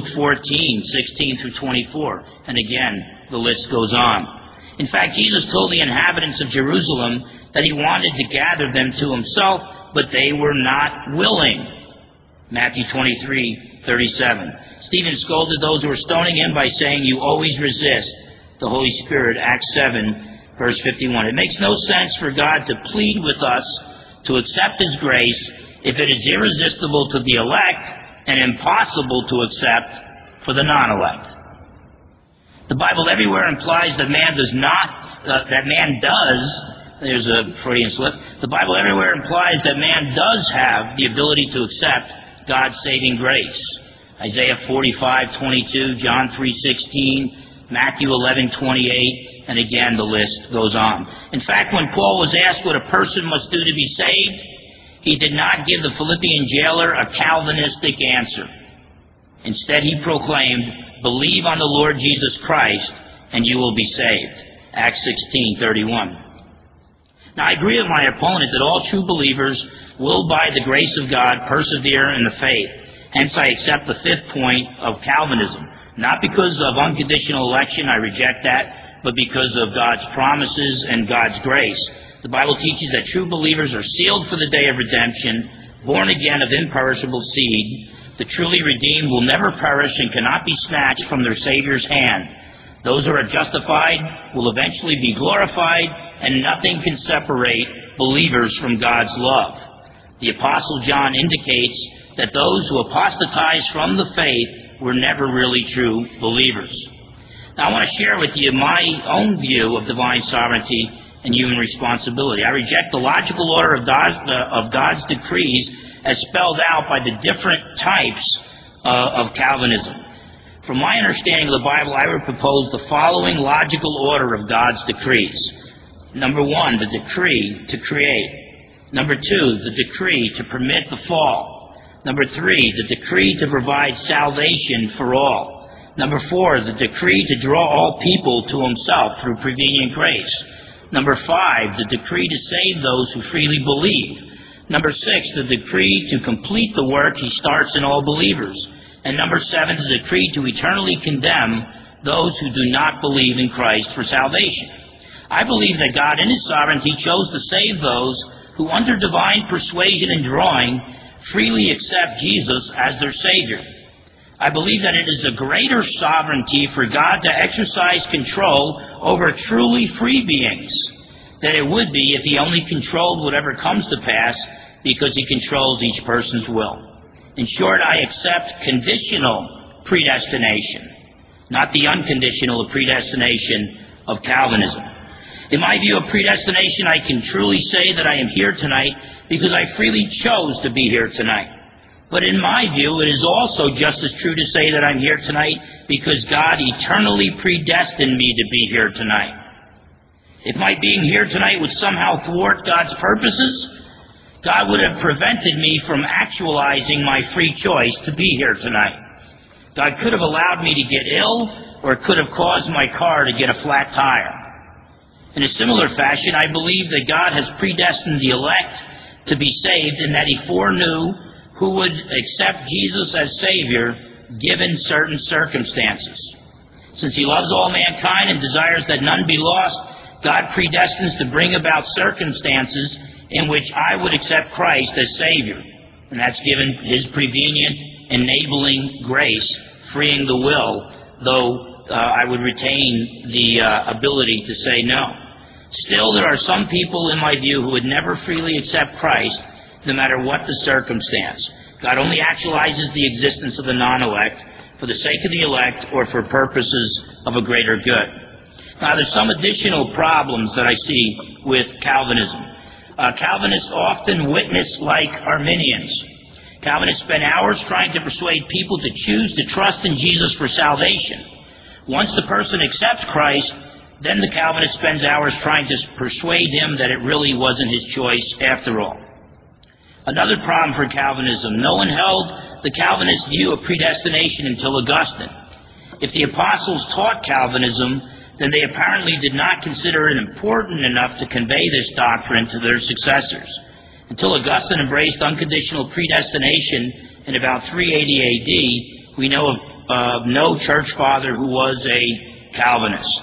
Speaker 4: 14:16-24, and again, the list goes on. In fact, Jesus told the inhabitants of Jerusalem that he wanted to gather them to himself, but they were not willing. Matthew 23:37. Stephen scolded those who were stoning him by saying, you always resist the Holy Spirit, Acts 7:51. It makes no sense for God to plead with us to accept his grace if it is irresistible to the elect and impossible to accept for the non-elect. The Bible everywhere implies that man does. There's a Freudian slip. The Bible everywhere implies that man does have the ability to accept God's saving grace. Isaiah 45:22, John 3:16, Matthew 11:28, and again the list goes on. In fact, when Paul was asked what a person must do to be saved, he did not give the Philippian jailer a Calvinistic answer. Instead, he proclaimed, believe on the Lord Jesus Christ, and you will be saved. Acts 16:31. Now, I agree with my opponent that all true believers will, by the grace of God, persevere in the faith. Hence, I accept the fifth point of Calvinism. Not because of unconditional election, I reject that, but because of God's promises and God's grace. The Bible teaches that true believers are sealed for the day of redemption, born again of imperishable seed. The truly redeemed will never perish and cannot be snatched from their Savior's hand. Those who are justified will eventually be glorified, and nothing can separate believers from God's love. The Apostle John indicates that those who apostatized from the faith were never really true believers. Now, I want to share with you my own view of divine sovereignty and human responsibility. I reject the logical order of God's decrees as spelled out by the different types of Calvinism. From my understanding of the Bible, I would propose the following logical order of God's decrees. Number one, the decree to create. Number two, the decree to permit the fall. Number three, the decree to provide salvation for all. Number four, the decree to draw all people to himself through prevenient grace. Number five, the decree to save those who freely believe. Number six, the decree to complete the work he starts in all believers. And number seven, the decree to eternally condemn those who do not believe in Christ for salvation. I believe that God in his sovereignty chose to save those who under divine persuasion and drawing freely accept Jesus as their Savior. I believe that it is a greater sovereignty for God to exercise control over truly free beings than it would be if he only controlled whatever comes to pass because he controls each person's will. In short, I accept conditional predestination, not the unconditional predestination of Calvinism. In my view of predestination, I can truly say that I am here tonight because I freely chose to be here tonight. But in my view, it is also just as true to say that I'm here tonight because God eternally predestined me to be here tonight. If my being here tonight would somehow thwart God's purposes, God would have prevented me from actualizing my free choice to be here tonight. God could have allowed me to get ill, or could have caused my car to get a flat tire. In a similar fashion, I believe that God has predestined the elect to be saved and that He foreknew who would accept Jesus as Savior given certain circumstances. Since He loves all mankind and desires that none be lost, God predestines to bring about circumstances in which I would accept Christ as Savior. And that's given His prevenient, enabling grace, freeing the will, though I would retain the ability to say no. Still, there are some people, in my view, who would never freely accept Christ, no matter what the circumstance. God only actualizes the existence of the non-elect for the sake of the elect or for purposes of a greater good. Now, there's some additional problems that I see with Calvinism. Calvinists often witness like Arminians. Calvinists spend hours trying to persuade people to choose to trust in Jesus for salvation. Once the person accepts Christ, then the Calvinist spends hours trying to persuade him that it really wasn't his choice after all. Another problem for Calvinism: no one held the Calvinist view of predestination until Augustine. If the apostles taught Calvinism, then they apparently did not consider it important enough to convey this doctrine to their successors. Until Augustine embraced unconditional predestination in about 380 AD, we know of no church father who was a Calvinist.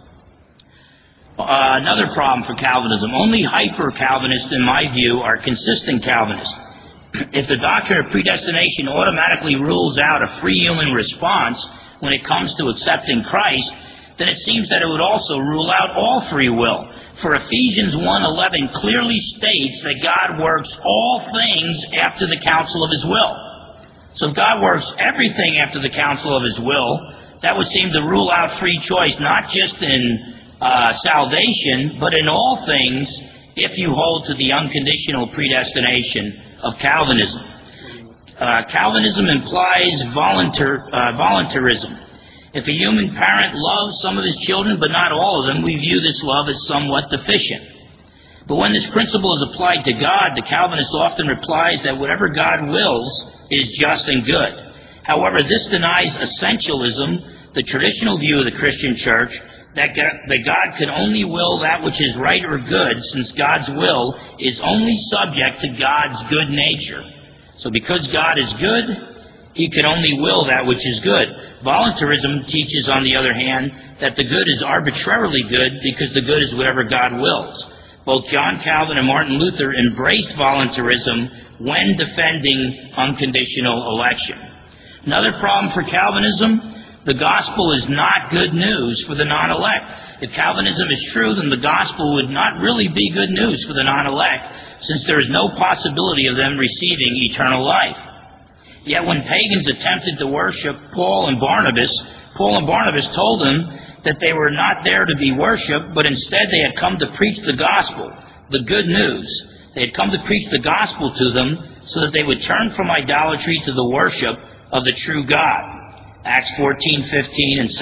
Speaker 4: Another problem for Calvinism: only hyper-Calvinists, in my view, are consistent Calvinists. If the doctrine of predestination automatically rules out a free human response when it comes to accepting Christ, then it seems that it would also rule out all free will. For Ephesians 1:11 clearly states that God works all things after the counsel of His will. So if God works everything after the counsel of His will, that would seem to rule out free choice, not just in salvation, but in all things, if you hold to the unconditional predestination of Calvinism. Calvinism implies voluntarism. If a human parent loves some of his children, but not all of them, we view this love as somewhat deficient. But when this principle is applied to God, the Calvinist often replies that whatever God wills is just and good. However, this denies essentialism, the traditional view of the Christian church, that God can only will that which is right or good, since God's will is only subject to God's good nature. So because God is good, He can only will that which is good. Voluntarism teaches, on the other hand, that the good is arbitrarily good because the good is whatever God wills. Both John Calvin and Martin Luther embraced voluntarism when defending unconditional election. Another problem for Calvinism: the gospel is not good news for the non-elect. If Calvinism is true, then the gospel would not really be good news for the non-elect, since there is no possibility of them receiving eternal life. Yet when pagans attempted to worship Paul and Barnabas told them that they were not there to be worshipped, but instead they had come to preach the gospel, the good news. They had come to preach the gospel to them so that they would turn from idolatry to the worship of the true God. Acts 14:15 and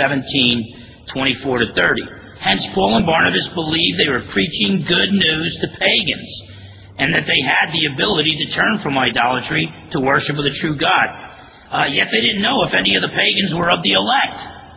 Speaker 4: 17:24-30. Hence, Paul and Barnabas believed they were preaching good news to pagans, and that they had the ability to turn from idolatry to worship of the true God. Yet they didn't know if any of the pagans were of the elect.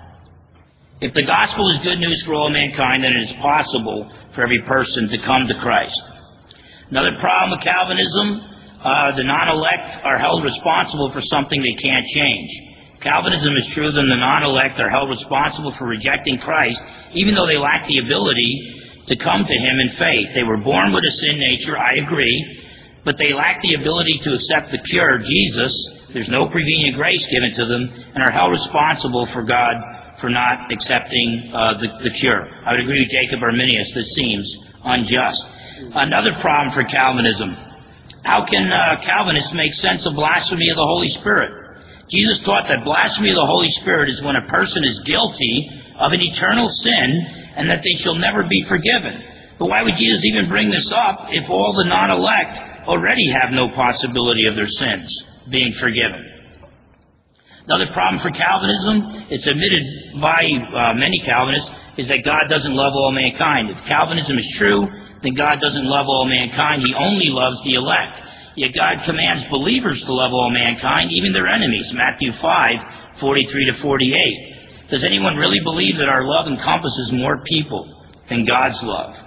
Speaker 4: If the gospel is good news for all mankind, then it is possible for every person to come to Christ. Another problem with Calvinism: the non-elect are held responsible for something they can't change. Calvinism is true, then the non-elect are held responsible for rejecting Christ, even though they lack the ability to come to Him in faith. They were born with a sin nature, I agree, but they lack the ability to accept the cure, Jesus. There's no prevenient grace given to them, and are held responsible for God for not accepting the cure. I would agree with Jacob Arminius. This seems unjust. Another problem for Calvinism: how can Calvinists make sense of blasphemy of the Holy Spirit? Jesus taught that blasphemy of the Holy Spirit is when a person is guilty of an eternal sin and that they shall never be forgiven. But why would Jesus even bring this up if all the non-elect already have no possibility of their sins being forgiven? Another problem for Calvinism, it's admitted by many Calvinists, is that God doesn't love all mankind. If Calvinism is true, then God doesn't love all mankind. He only loves the elect. Yet God commands believers to love all mankind, even their enemies. Matthew 5:43 to 48. Does anyone really believe that our love encompasses more people than God's love?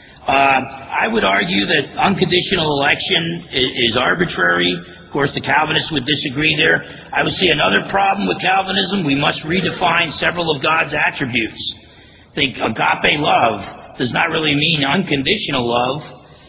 Speaker 4: I would argue that unconditional election is arbitrary. Of course, the Calvinists would disagree there. I would see another problem with Calvinism. We must redefine several of God's attributes. I think agape love does not really mean unconditional love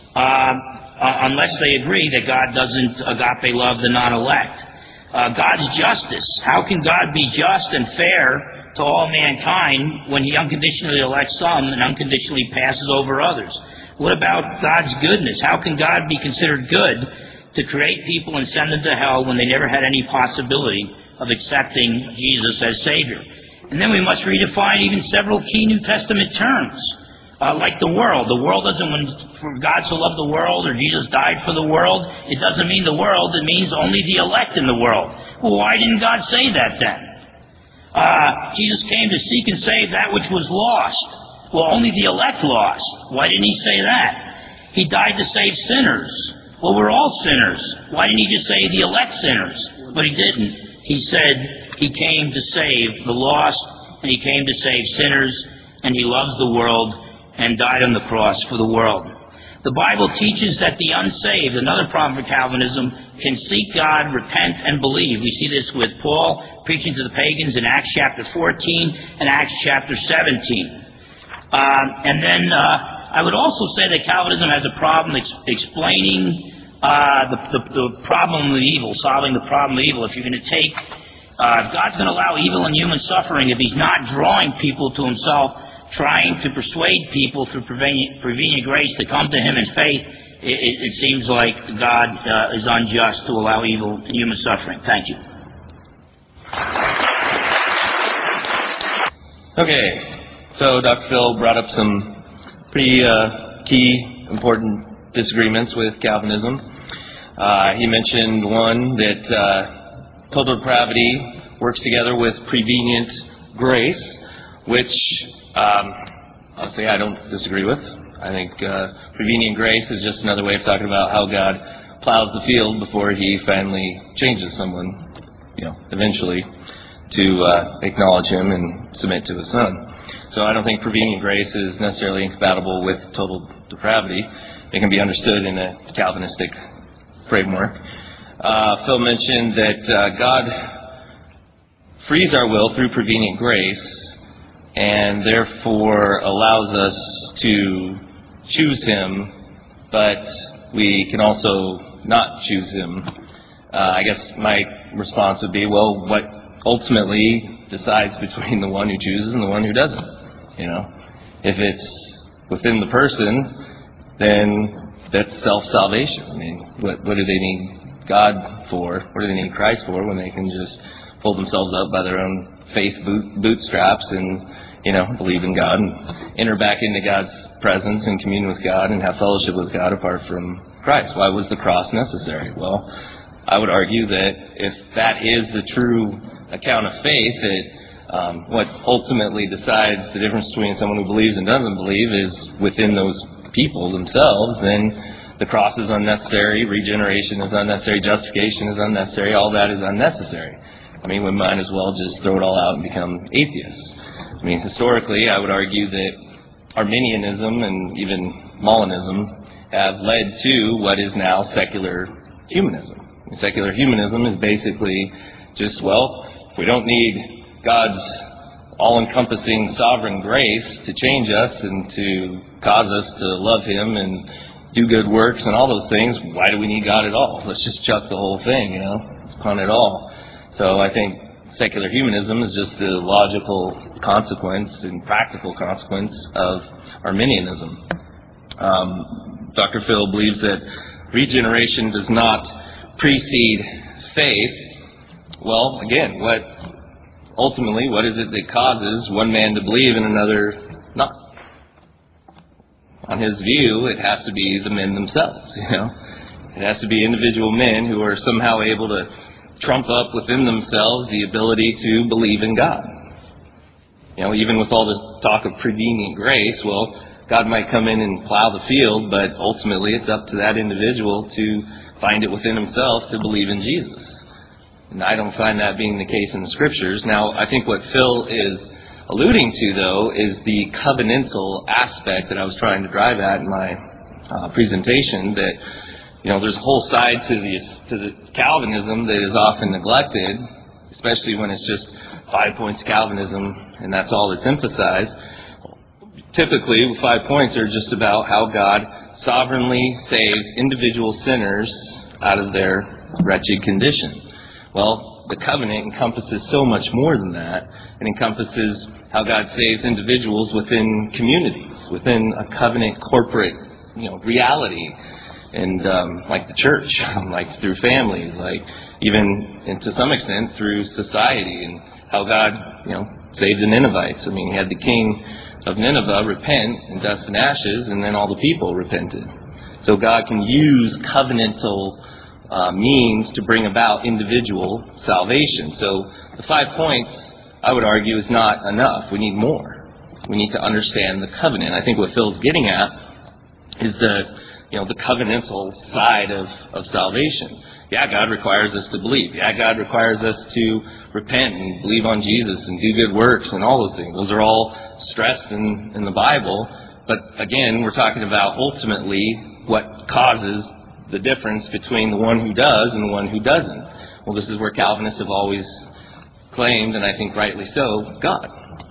Speaker 4: unless they agree that God doesn't agape love the non-elect. God's justice. How can God be just and fair to all mankind when He unconditionally elects some and unconditionally passes over others? What about God's goodness? How can God be considered good to create people and send them to hell when they never had any possibility of accepting Jesus as Savior? And then we must redefine even several key New Testament terms, like the world. The world doesn't, when for God so loved the world or Jesus died for the world, it doesn't mean the world, it means only the elect in the world. Well, why didn't God say that then? Jesus came to seek and save that which was lost. Well, only the elect lost. Why didn't He say that? He died to save sinners. Well, we're all sinners. Why didn't He just say the elect sinners? But He didn't. He said He came to save the lost, and He came to save sinners, and He loves the world and died on the cross for the world. The Bible teaches that the unsaved, another problem for Calvinism, can seek God, repent, and believe. We see this with Paul preaching to the pagans in Acts chapter 14 and Acts chapter 17. And then I would also say that Calvinism has a problem explaining the problem of evil, solving the problem of evil. If you're going to take, if God's going to allow evil and human suffering, if He's not drawing people to Himself, trying to persuade people through prevenient grace to come to Him in faith, it seems like God is unjust to allow evil and human suffering. Thank you.
Speaker 3: Okay, so Dr. Phil brought up some pretty key, important disagreements with Calvinism. He mentioned one that total depravity works together with prevenient grace, which honestly I don't disagree with. I think prevenient grace is just another way of talking about how God plows the field before He finally changes someone, eventually to acknowledge Him and submit to His Son. So I don't think prevenient grace is necessarily incompatible with total depravity. It can be understood in a Calvinistic framework. Phil mentioned that God frees our will through prevenient grace and therefore allows us to choose Him, but we can also not choose Him. I guess my response would be, well, what ultimately decides between the one who chooses and the one who doesn't? If it's within the person, then that's self-salvation. I mean, what do they need God for? What do they need Christ for when they can just pull themselves up by their own faith bootstraps and, believe in God and enter back into God's presence and commune with God and have fellowship with God apart from Christ? Why was the cross necessary? Well, I would argue that if that is the true account of faith, that what ultimately decides the difference between someone who believes and doesn't believe is within those people themselves, then the cross is unnecessary, regeneration is unnecessary, justification is unnecessary, all that is unnecessary. I mean, we might as well just throw it all out and become atheists. I mean, historically, I would argue that Arminianism and even Molinism have led to what is now secular humanism. And secular humanism is basically just, if we don't need God's all-encompassing sovereign grace to change us and to cause us to love Him and do good works and all those things, why do we need God at all? Let's just chuck the whole thing, let's punt it all. So I think secular humanism is just the logical consequence and practical consequence of Arminianism. Dr. Phil believes that regeneration does not precede faith. Well, again, what ultimately, what is it that causes one man to believe and another not? On his view, it has to be the men themselves, It has to be individual men who are somehow able to trump up within themselves the ability to believe in God. Even with all the talk of prevenient grace, well, God might come in and plow the field, but ultimately it's up to that individual to find it within himself to believe in Jesus. And I don't find that being the case in the Scriptures. Now, I think what Phil is alluding to, though, is the covenantal aspect that I was trying to drive at in my presentation, that there's a whole side to the Calvinism that is often neglected, especially when it's just 5 points Calvinism and that's all that's emphasized. Typically, 5 points are just about how God sovereignly saves individual sinners out of their wretched condition. Well, the covenant encompasses so much more than that. It encompasses how God saves individuals within communities, within a covenant corporate, reality. And like the church, like through families, like even, and to some extent, through society, and how God, saved the Ninevites. I mean, he had the king of Nineveh repent in dust and ashes, and then all the people repented. So God can use covenantal means to bring about individual salvation. So the 5 points, I would argue, is not enough. We need more. We need to understand the covenant. I think what Phil's getting at is the covenantal side of salvation. Yeah, God requires us to believe. Yeah, God requires us to repent and believe on Jesus and do good works and all those things. Those are all stressed in the Bible. But again, we're talking about ultimately what causes the difference between the one who does and the one who doesn't. Well, this is where Calvinists have always claimed, and I think rightly so, God.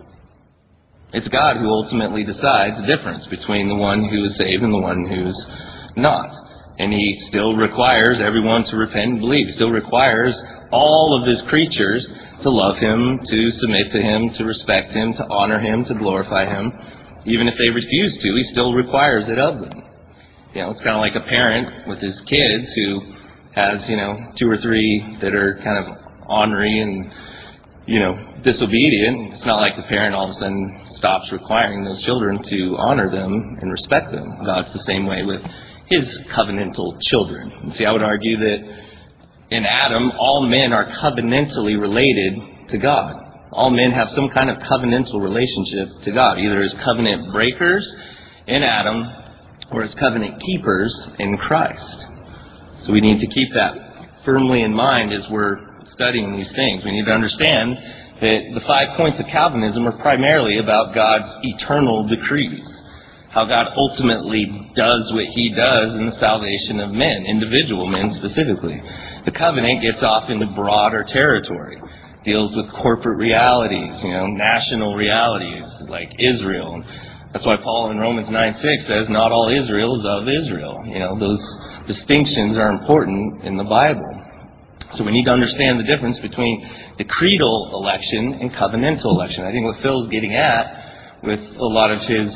Speaker 3: It's God who ultimately decides the difference between the one who is saved and the one who's not. And he still requires everyone to repent and believe. He still requires all of his creatures to love him, to submit to him, to respect him, to honor him, to glorify him. Even if they refuse to, he still requires it of them. It's kind of like a parent with his kids who has, 2 or 3 that are kind of ornery and, disobedient. It's not like the parent all of a sudden stops requiring those children to honor them and respect them. God's the same way with his covenantal children. And see, I would argue that in Adam, all men are covenantally related to God. All men have some kind of covenantal relationship to God, either as covenant breakers in Adam or as covenant keepers in Christ. So we need to keep that firmly in mind as we're studying these things. We need to understand that the 5 points of Calvinism are primarily about God's eternal decrees, how God ultimately does what he does in the salvation of men, individual men specifically. The covenant gets off into broader territory, deals with corporate realities, national realities like Israel. That's why Paul in Romans 9:6 says, not all Israel is of Israel. Those distinctions are important in the Bible. So we need to understand the difference between decretal election and covenantal election. I think what Phil's getting at with a lot of his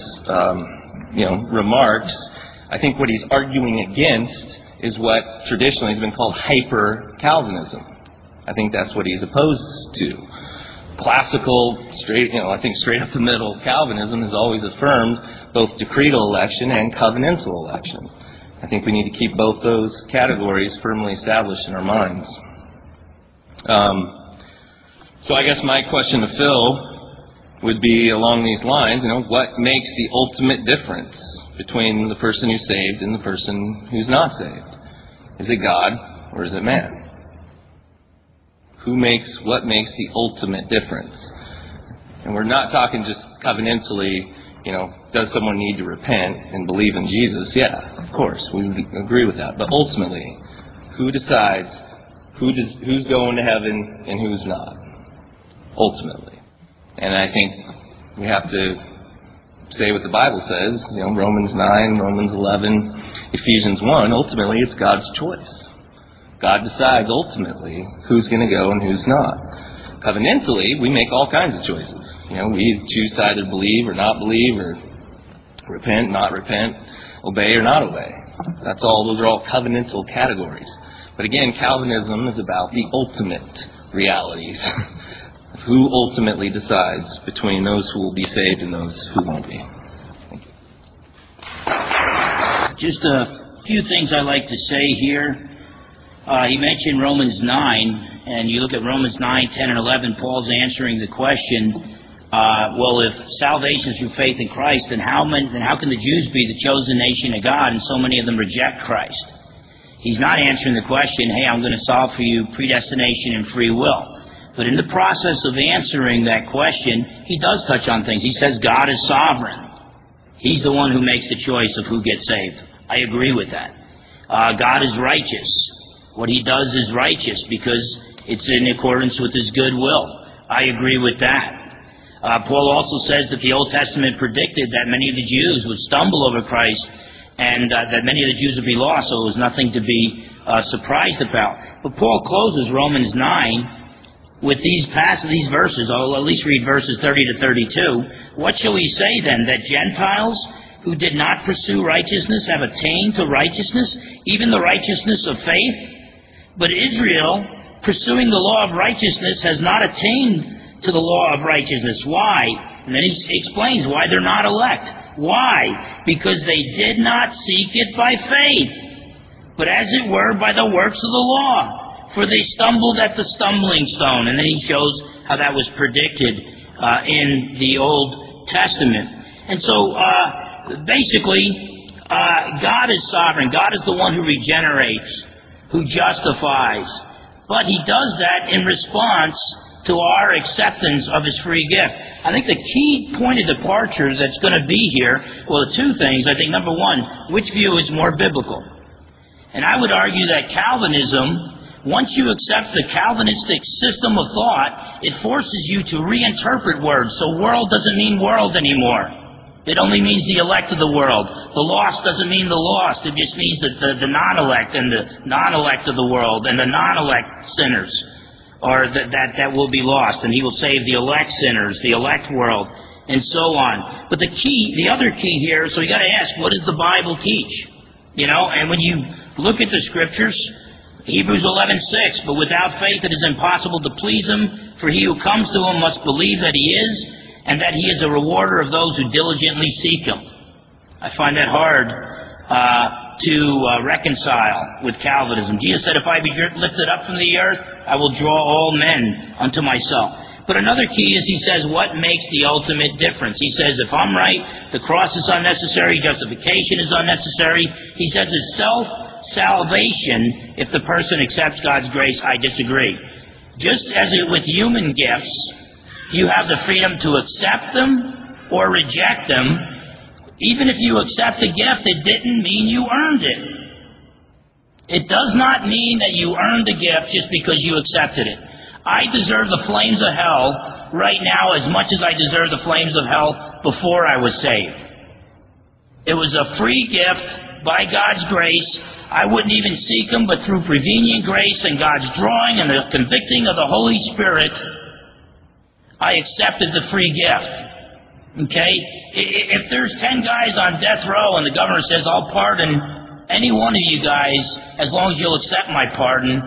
Speaker 3: remarks, I think what he's arguing against is what traditionally has been called hyper-Calvinism. I think that's what he's opposed to. Classical, straight up the middle Calvinism has always affirmed both decretal election and covenantal election. I think we need to keep both those categories firmly established in our minds. So I guess my question to Phil would be along these lines, what makes the ultimate difference between the person who's saved and the person who's not saved? Is it God or is it man? What makes the ultimate difference? And we're not talking just covenantally, does someone need to repent and believe in Jesus? Yeah, of course, we would agree with that. But ultimately, who decides who's going to heaven and who's not? Ultimately. And I think we have to say what the Bible says, Romans 9, Romans 11, Ephesians 1, ultimately it's God's choice. God decides ultimately who's going to go and who's not. Covenantally, we make all kinds of choices. We choose to either believe or not believe, or repent, not repent, obey or not obey. Those are all covenantal categories. But again, Calvinism is about the ultimate realities of who ultimately decides between those who will be saved and those who won't be.
Speaker 4: Just a few things I'd like to say here. He mentioned Romans 9, and you look at Romans 9, 10, and 11, Paul's answering the question, well, if salvation is through faith in Christ, then how can the Jews be the chosen nation of God and so many of them reject Christ? He's not answering the question, hey, I'm going to solve for you predestination and free will. But in the process of answering that question, he does touch on things. He says God is sovereign. He's the one who makes the choice of who gets saved. I agree with that. God is righteous. What he does is righteous because it's in accordance with his good will. I agree with that. Paul also says that the Old Testament predicted that many of the Jews would stumble over Christ and that many of the Jews would be lost, so it was nothing to be surprised about. But Paul closes Romans 9 with these verses. I'll at least read verses 30 to 32. What shall we say then? That Gentiles who did not pursue righteousness have attained to righteousness, even the righteousness of faith? But Israel, pursuing the law of righteousness, has not attained to the law of righteousness. Why? And then he explains why they're not elect. Why? Because they did not seek it by faith, but as it were by the works of the law. For they stumbled at the stumbling stone. And then he shows how that was predicted in the Old Testament. And so, basically, God is sovereign. God is the one who regenerates, who justifies. But he does that in response to our acceptance of his free gift. I think the key point of departure that's going to be here, well, two things. I think, number one, which view is more biblical? And I would argue that Calvinism, once you accept the Calvinistic system of thought, it forces you to reinterpret words. So world doesn't mean world anymore. It only means the elect of the world. The lost doesn't mean the lost. It just means that the non-elect and the non-elect of the world and the non-elect sinners, or that will be lost. And he will save the elect sinners, the elect world, and so on. But the other key here, so you got to ask, what does the Bible teach? You know, and when you look at the scriptures, Hebrews 11:6, but without faith it is impossible to please him, for he who comes to him must believe that he is, and that he is a rewarder of those who diligently seek him. I find that hard to reconcile with Calvinism. Jesus said, if I be lifted up from the earth, I will draw all men unto myself. But another key is, he says, what makes the ultimate difference? He says, if I'm right, the cross is unnecessary, justification is unnecessary. He says it's self-salvation if the person accepts God's grace. I disagree. Just as with human gifts, you have the freedom to accept them or reject them. Even if you accept a gift, it didn't mean you earned it. It does not mean that you earned a gift just because you accepted it. I deserve the flames of hell right now as much as I deserve the flames of hell before I was saved. It was a free gift by God's grace. I wouldn't even seek them, but through prevenient grace and God's drawing and the convicting of the Holy Spirit, I accepted the free gift. Okay? If there's 10 guys on death row and the governor says, I'll pardon any one of you guys as long as you'll accept my pardon,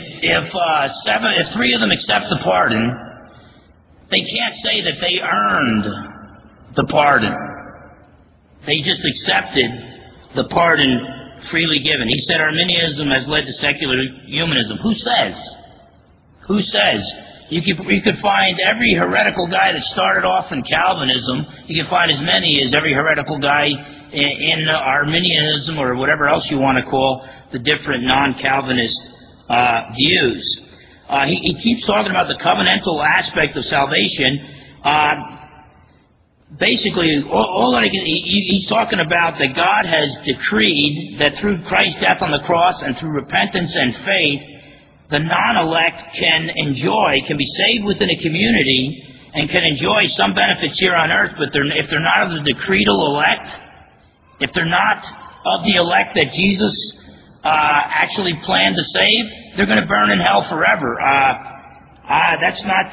Speaker 4: if 3 of them accept the pardon, they can't say that they earned the pardon. They just accepted the pardon freely given. He said Arminianism has led to secular humanism. Who says? Who says? You could find every heretical guy that started off in Calvinism. You can find as many as every heretical guy in Arminianism or whatever else you want to call the different non-Calvinist views. He keeps talking about the covenantal aspect of salvation. Basically, he's talking about that God has decreed that through Christ's death on the cross and through repentance and faith, the non-elect can be saved within a community and can enjoy some benefits here on earth, but if they're not of the decretal elect, if they're not of the elect that Jesus actually planned to save, they're going to burn in hell forever. That's not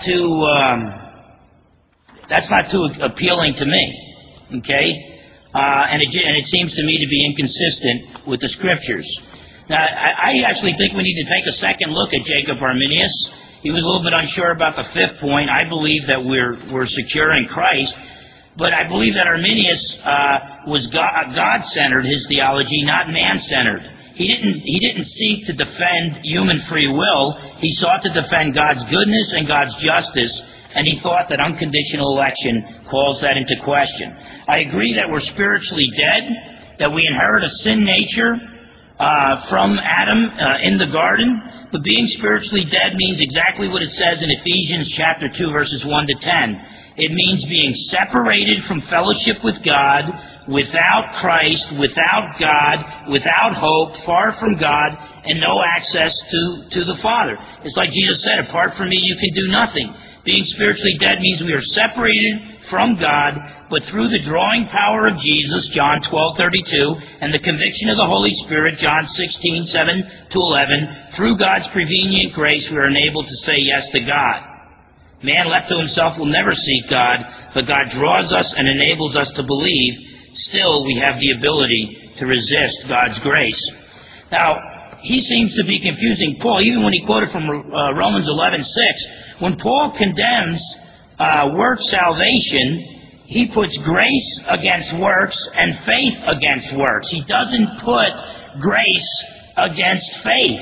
Speaker 4: too appealing to me. Okay, and it seems to me to be inconsistent with the scriptures. Now, I actually think we need to take a second look at Jacob Arminius He was a little bit unsure about the fifth point. I believe that we're secure in Christ. But I believe that Arminius was God-centered, his theology, not man-centered. He didn't seek to defend human free will. He sought to defend God's goodness and God's justice, and he thought that unconditional election calls that into question. I agree that we're spiritually dead, that we inherit a sin nature from Adam in the garden, but being spiritually dead means exactly what it says in Ephesians chapter 2, verses 1 to 10. It means being separated from fellowship with God, without Christ, without God, without hope, far from God, and no access to the Father. It's like Jesus said, apart from me you can do nothing. Being spiritually dead means we are separated from God, but through the drawing power of Jesus, John 12:32, and the conviction of the Holy Spirit, John 16:7 to 11, through God's prevenient grace we are enabled to say yes to God. Man left to himself will never seek God, but God draws us and enables us to believe. Still, we have the ability to resist God's grace. Now, he seems to be confusing Paul, even when he quoted from Romans 11:6. When Paul condemns work salvation, he puts grace against works and faith against works. He doesn't put grace against faith.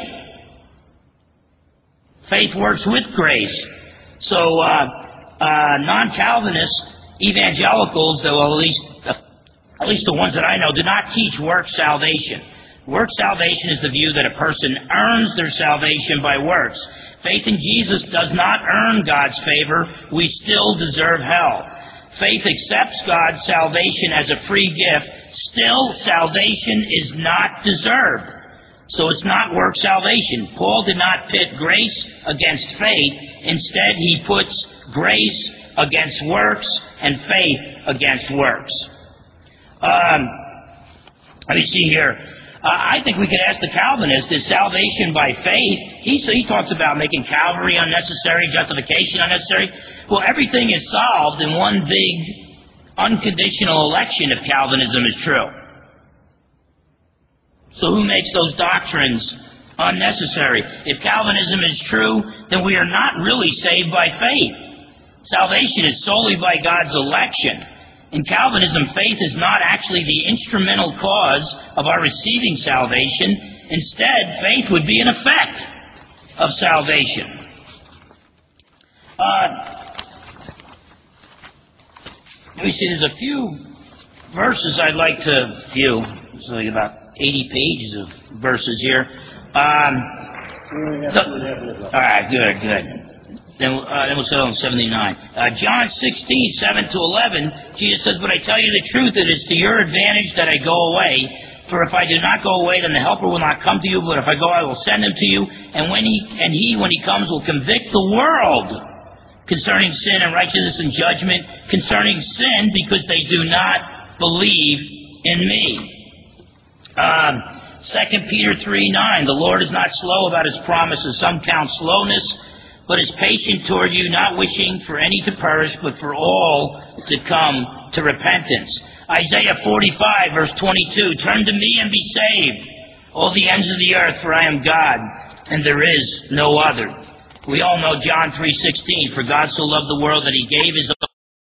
Speaker 4: Faith works with grace. So non-Calvinist evangelicals, though at least the ones that I know, do not teach work salvation. Work salvation is the view that a person earns their salvation by works. Faith in Jesus does not earn God's favor. We still deserve hell. Faith accepts God's salvation as a free gift. Still, salvation is not deserved. So it's not work salvation. Paul did not pit grace against faith. Instead, he puts grace against works and faith against works. Let me see here. I think we could ask the Calvinist, is salvation by faith? He talks about making Calvary unnecessary, justification unnecessary. Well, everything is solved in one big unconditional election if Calvinism is true. So who makes those doctrines unnecessary? If Calvinism is true, then we are not really saved by faith. Salvation is solely by God's election. In Calvinism, faith is not actually the instrumental cause of our receiving salvation. Instead, faith would be an effect of salvation. Let me see, there's a few verses I'd like to view. It's like about 80 pages of verses here. All right, good. Then we'll settle on 79. John 16:7 to 11, Jesus says, "But I tell you the truth, it is to your advantage that I go away. For if I do not go away, then the Helper will not come to you. But if I go, I will send him to you. And when he comes, will convict the world concerning sin and righteousness and judgment. Concerning sin, because they do not believe in me." 2 Peter 3:9, "The Lord is not slow about his promises. Some count slowness, but is patient toward you, not wishing for any to perish, but for all to come to repentance." Isaiah 45, verse 22, "Turn to me and be saved, all the ends of the earth, for I am God, and there is no other." We all know John 3:16, "For God so loved the world that he gave his